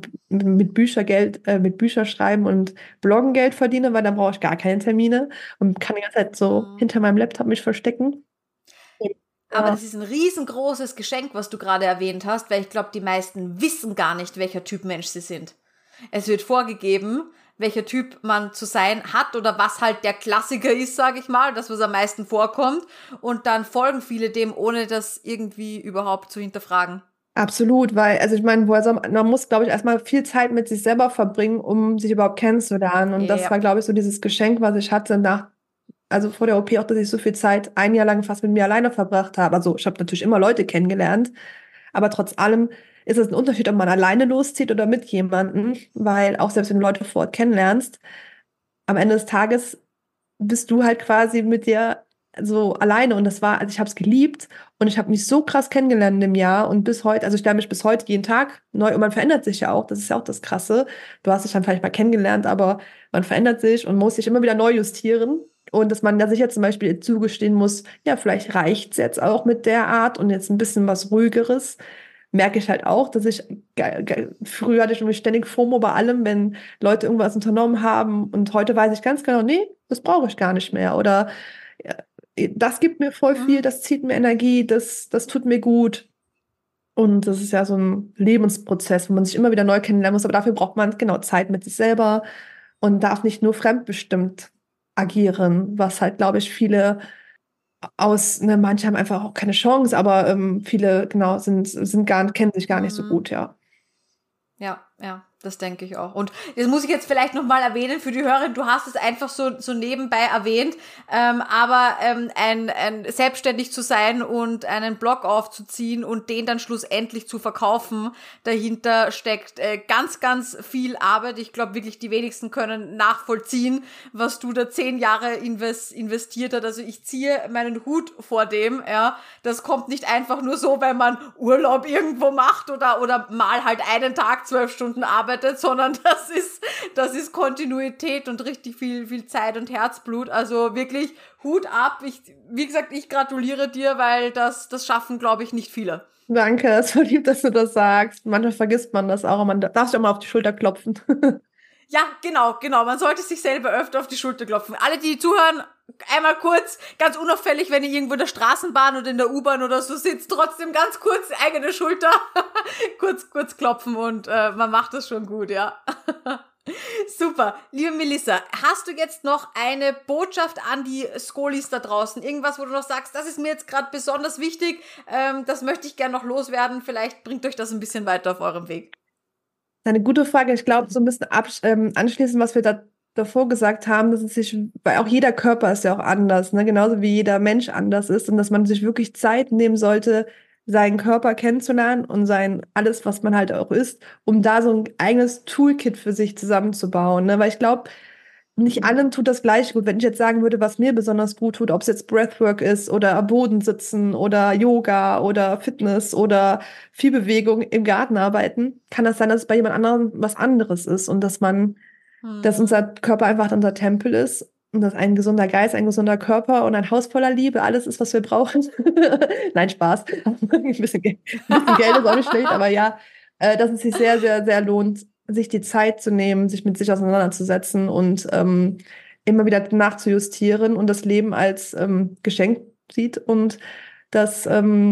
mit Bücherschreiben und Bloggen Geld verdiene, weil dann brauche ich gar keine Termine und kann die ganze Zeit so Mhm. hinter meinem Laptop mich verstecken. Aber Ja, das ist ein riesengroßes Geschenk, was du gerade erwähnt hast, weil ich glaube, die meisten wissen gar nicht, welcher Typ Mensch sie sind. Es wird vorgegeben, welcher Typ man zu sein hat oder was halt der Klassiker ist, sage ich mal, das, was am meisten vorkommt. Und dann folgen viele dem, ohne das irgendwie überhaupt zu hinterfragen. absolut, weil, also ich meine, man muss, glaube ich, erstmal viel Zeit mit sich selber verbringen, um sich überhaupt kennenzulernen. Und das Ja. war, glaube ich, so dieses Geschenk, was ich hatte also vor der OP auch, dass ich so viel Zeit ein Jahr lang fast mit mir alleine verbracht habe. Also ich habe natürlich immer Leute kennengelernt, aber trotz allem ist es ein Unterschied, ob man alleine loszieht oder mit jemandem, weil auch selbst wenn du Leute vor Ort kennenlernst, am Ende des Tages bist du halt quasi mit dir so alleine und also ich habe es geliebt und ich habe mich so krass kennengelernt im Jahr und bis heute, also ich lerne mich bis heute jeden Tag neu und man verändert sich ja auch, das ist ja auch das Krasse. Du hast dich dann vielleicht mal kennengelernt, aber man verändert sich und muss sich immer wieder neu justieren und dass man da sich jetzt zum Beispiel zugestehen muss, ja, vielleicht reicht's jetzt auch mit der Art und jetzt ein bisschen was Ruhigeres. Merke ich halt auch, dass früher hatte ich irgendwie ständig FOMO bei allem, wenn Leute irgendwas unternommen haben und heute weiß ich ganz genau, nee, das brauche ich gar nicht mehr. Oder das gibt mir voll viel, das zieht mir Energie, das tut mir gut. Und das ist ja so ein Lebensprozess, wo man sich immer wieder neu kennenlernen muss. Aber dafür braucht man genau Zeit mit sich selber und darf nicht nur fremdbestimmt agieren, was halt, glaube ich, viele manche haben einfach auch keine Chance, aber viele, genau, kennen sich gar nicht so gut, ja. Ja, das denke ich auch. Und das muss ich jetzt vielleicht nochmal erwähnen für die Hörerin, du hast es einfach so nebenbei erwähnt, aber selbstständig zu sein und einen Blog aufzuziehen und den dann schlussendlich zu verkaufen, dahinter steckt ganz, ganz viel Arbeit. Ich glaube wirklich, die wenigsten können nachvollziehen, was du da 10 Jahre investiert hast. Also ich ziehe meinen Hut vor dem, ja. Das kommt nicht einfach nur so, wenn man Urlaub irgendwo macht oder mal halt einen Tag 12 Stunden arbeitet, sondern das ist Kontinuität und richtig viel Zeit und Herzblut. Also wirklich Hut ab. Wie gesagt, ich gratuliere dir, weil das schaffen, glaube ich, nicht viele. Danke, es ist voll lieb, dass du das sagst. Manchmal vergisst man das auch, man darf sich auch mal auf die Schulter klopfen. Ja, genau. Man sollte sich selber öfter auf die Schulter klopfen. Alle, die zuhören, einmal kurz, ganz unauffällig, wenn ihr irgendwo in der Straßenbahn oder in der U-Bahn oder so sitzt, trotzdem ganz kurz eigene Schulter kurz klopfen und man macht das schon gut, ja. Super. Liebe Melissa, hast du jetzt noch eine Botschaft an die Skolis da draußen? Irgendwas, wo du noch sagst, das ist mir jetzt gerade besonders wichtig, das möchte ich gerne noch loswerden. Vielleicht bringt euch das ein bisschen weiter auf eurem Weg. Eine gute Frage. Ich glaube, so ein bisschen anschließend, was wir davor gesagt haben, weil auch jeder Körper ist ja auch anders, ne? Genauso wie jeder Mensch anders ist und dass man sich wirklich Zeit nehmen sollte, seinen Körper kennenzulernen und alles, was man halt auch ist, um da so ein eigenes Toolkit für sich zusammenzubauen, ne? Weil ich glaube, nicht allen tut das gleich gut. Wenn ich jetzt sagen würde, was mir besonders gut tut, ob es jetzt Breathwork ist oder am Boden sitzen oder Yoga oder Fitness oder viel Bewegung im Garten arbeiten, kann das sein, dass es bei jemand anderem was anderes ist und dass unser Körper einfach unser Tempel ist und dass ein gesunder Geist, ein gesunder Körper und ein Haus voller Liebe alles ist, was wir brauchen. Nein, Spaß. Ein bisschen Geld ist auch nicht schlecht, aber ja, dass es sich sehr, sehr, sehr lohnt, sich die Zeit zu nehmen, sich mit sich auseinanderzusetzen und immer wieder nachzujustieren und das Leben als Geschenk sieht und dass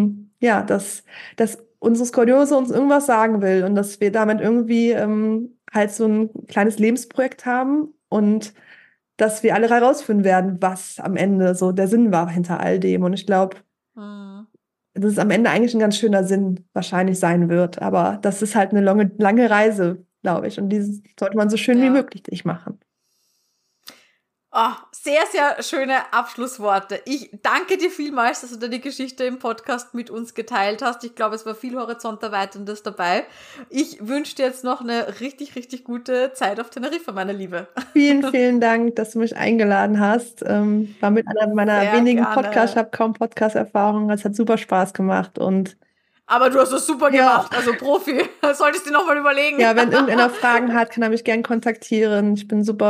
unsere Skoliose uns irgendwas sagen will und dass wir damit irgendwie halt so ein kleines Lebensprojekt haben und dass wir alle herausfinden werden, was am Ende so der Sinn war hinter all dem. Und ich glaube, dass es am Ende eigentlich ein ganz schöner Sinn wahrscheinlich sein wird. Aber das ist halt eine lange Reise, glaube ich. Und die sollte man so schön wie möglich machen. Oh, sehr, sehr schöne Abschlussworte. Ich danke dir vielmals, dass du deine Geschichte im Podcast mit uns geteilt hast. Ich glaube, es war viel Horizonterweiterndes dabei. Ich wünsche dir jetzt noch eine richtig, richtig gute Zeit auf Teneriffa, meine Liebe. Vielen, vielen Dank, dass du mich eingeladen hast. War mit einer meiner sehr wenigen Podcasts, ich habe kaum Podcast-Erfahrung. Es hat super Spaß gemacht und aber du hast es super gemacht, also Profi. Solltest du dir nochmal überlegen. Ja, wenn irgendeiner Fragen hat, kann er mich gern kontaktieren. Ich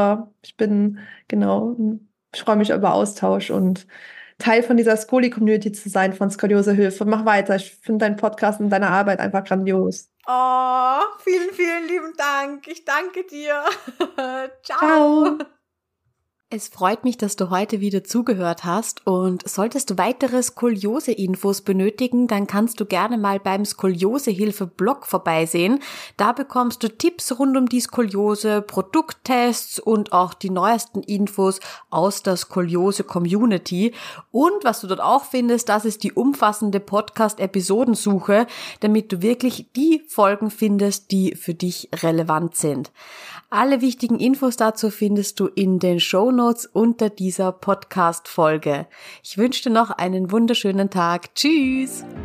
freue mich über Austausch und Teil von dieser Skoli-Community zu sein, von Skoliosehilfe. Mach weiter, ich finde deinen Podcast und deine Arbeit einfach grandios. Oh, vielen, vielen lieben Dank. Ich danke dir. Ciao. Es freut mich, dass du heute wieder zugehört hast und solltest du weitere Skoliose-Infos benötigen, dann kannst du gerne mal beim Skoliosehilfe-Blog vorbeisehen. Da bekommst du Tipps rund um die Skoliose, Produkttests und auch die neuesten Infos aus der Skoliose-Community. Und was du dort auch findest, das ist die umfassende Podcast-Episodensuche, damit du wirklich die Folgen findest, die für dich relevant sind. Alle wichtigen Infos dazu findest du in den Shownotes unter dieser Podcast-Folge. Ich wünsche dir noch einen wunderschönen Tag. Tschüss!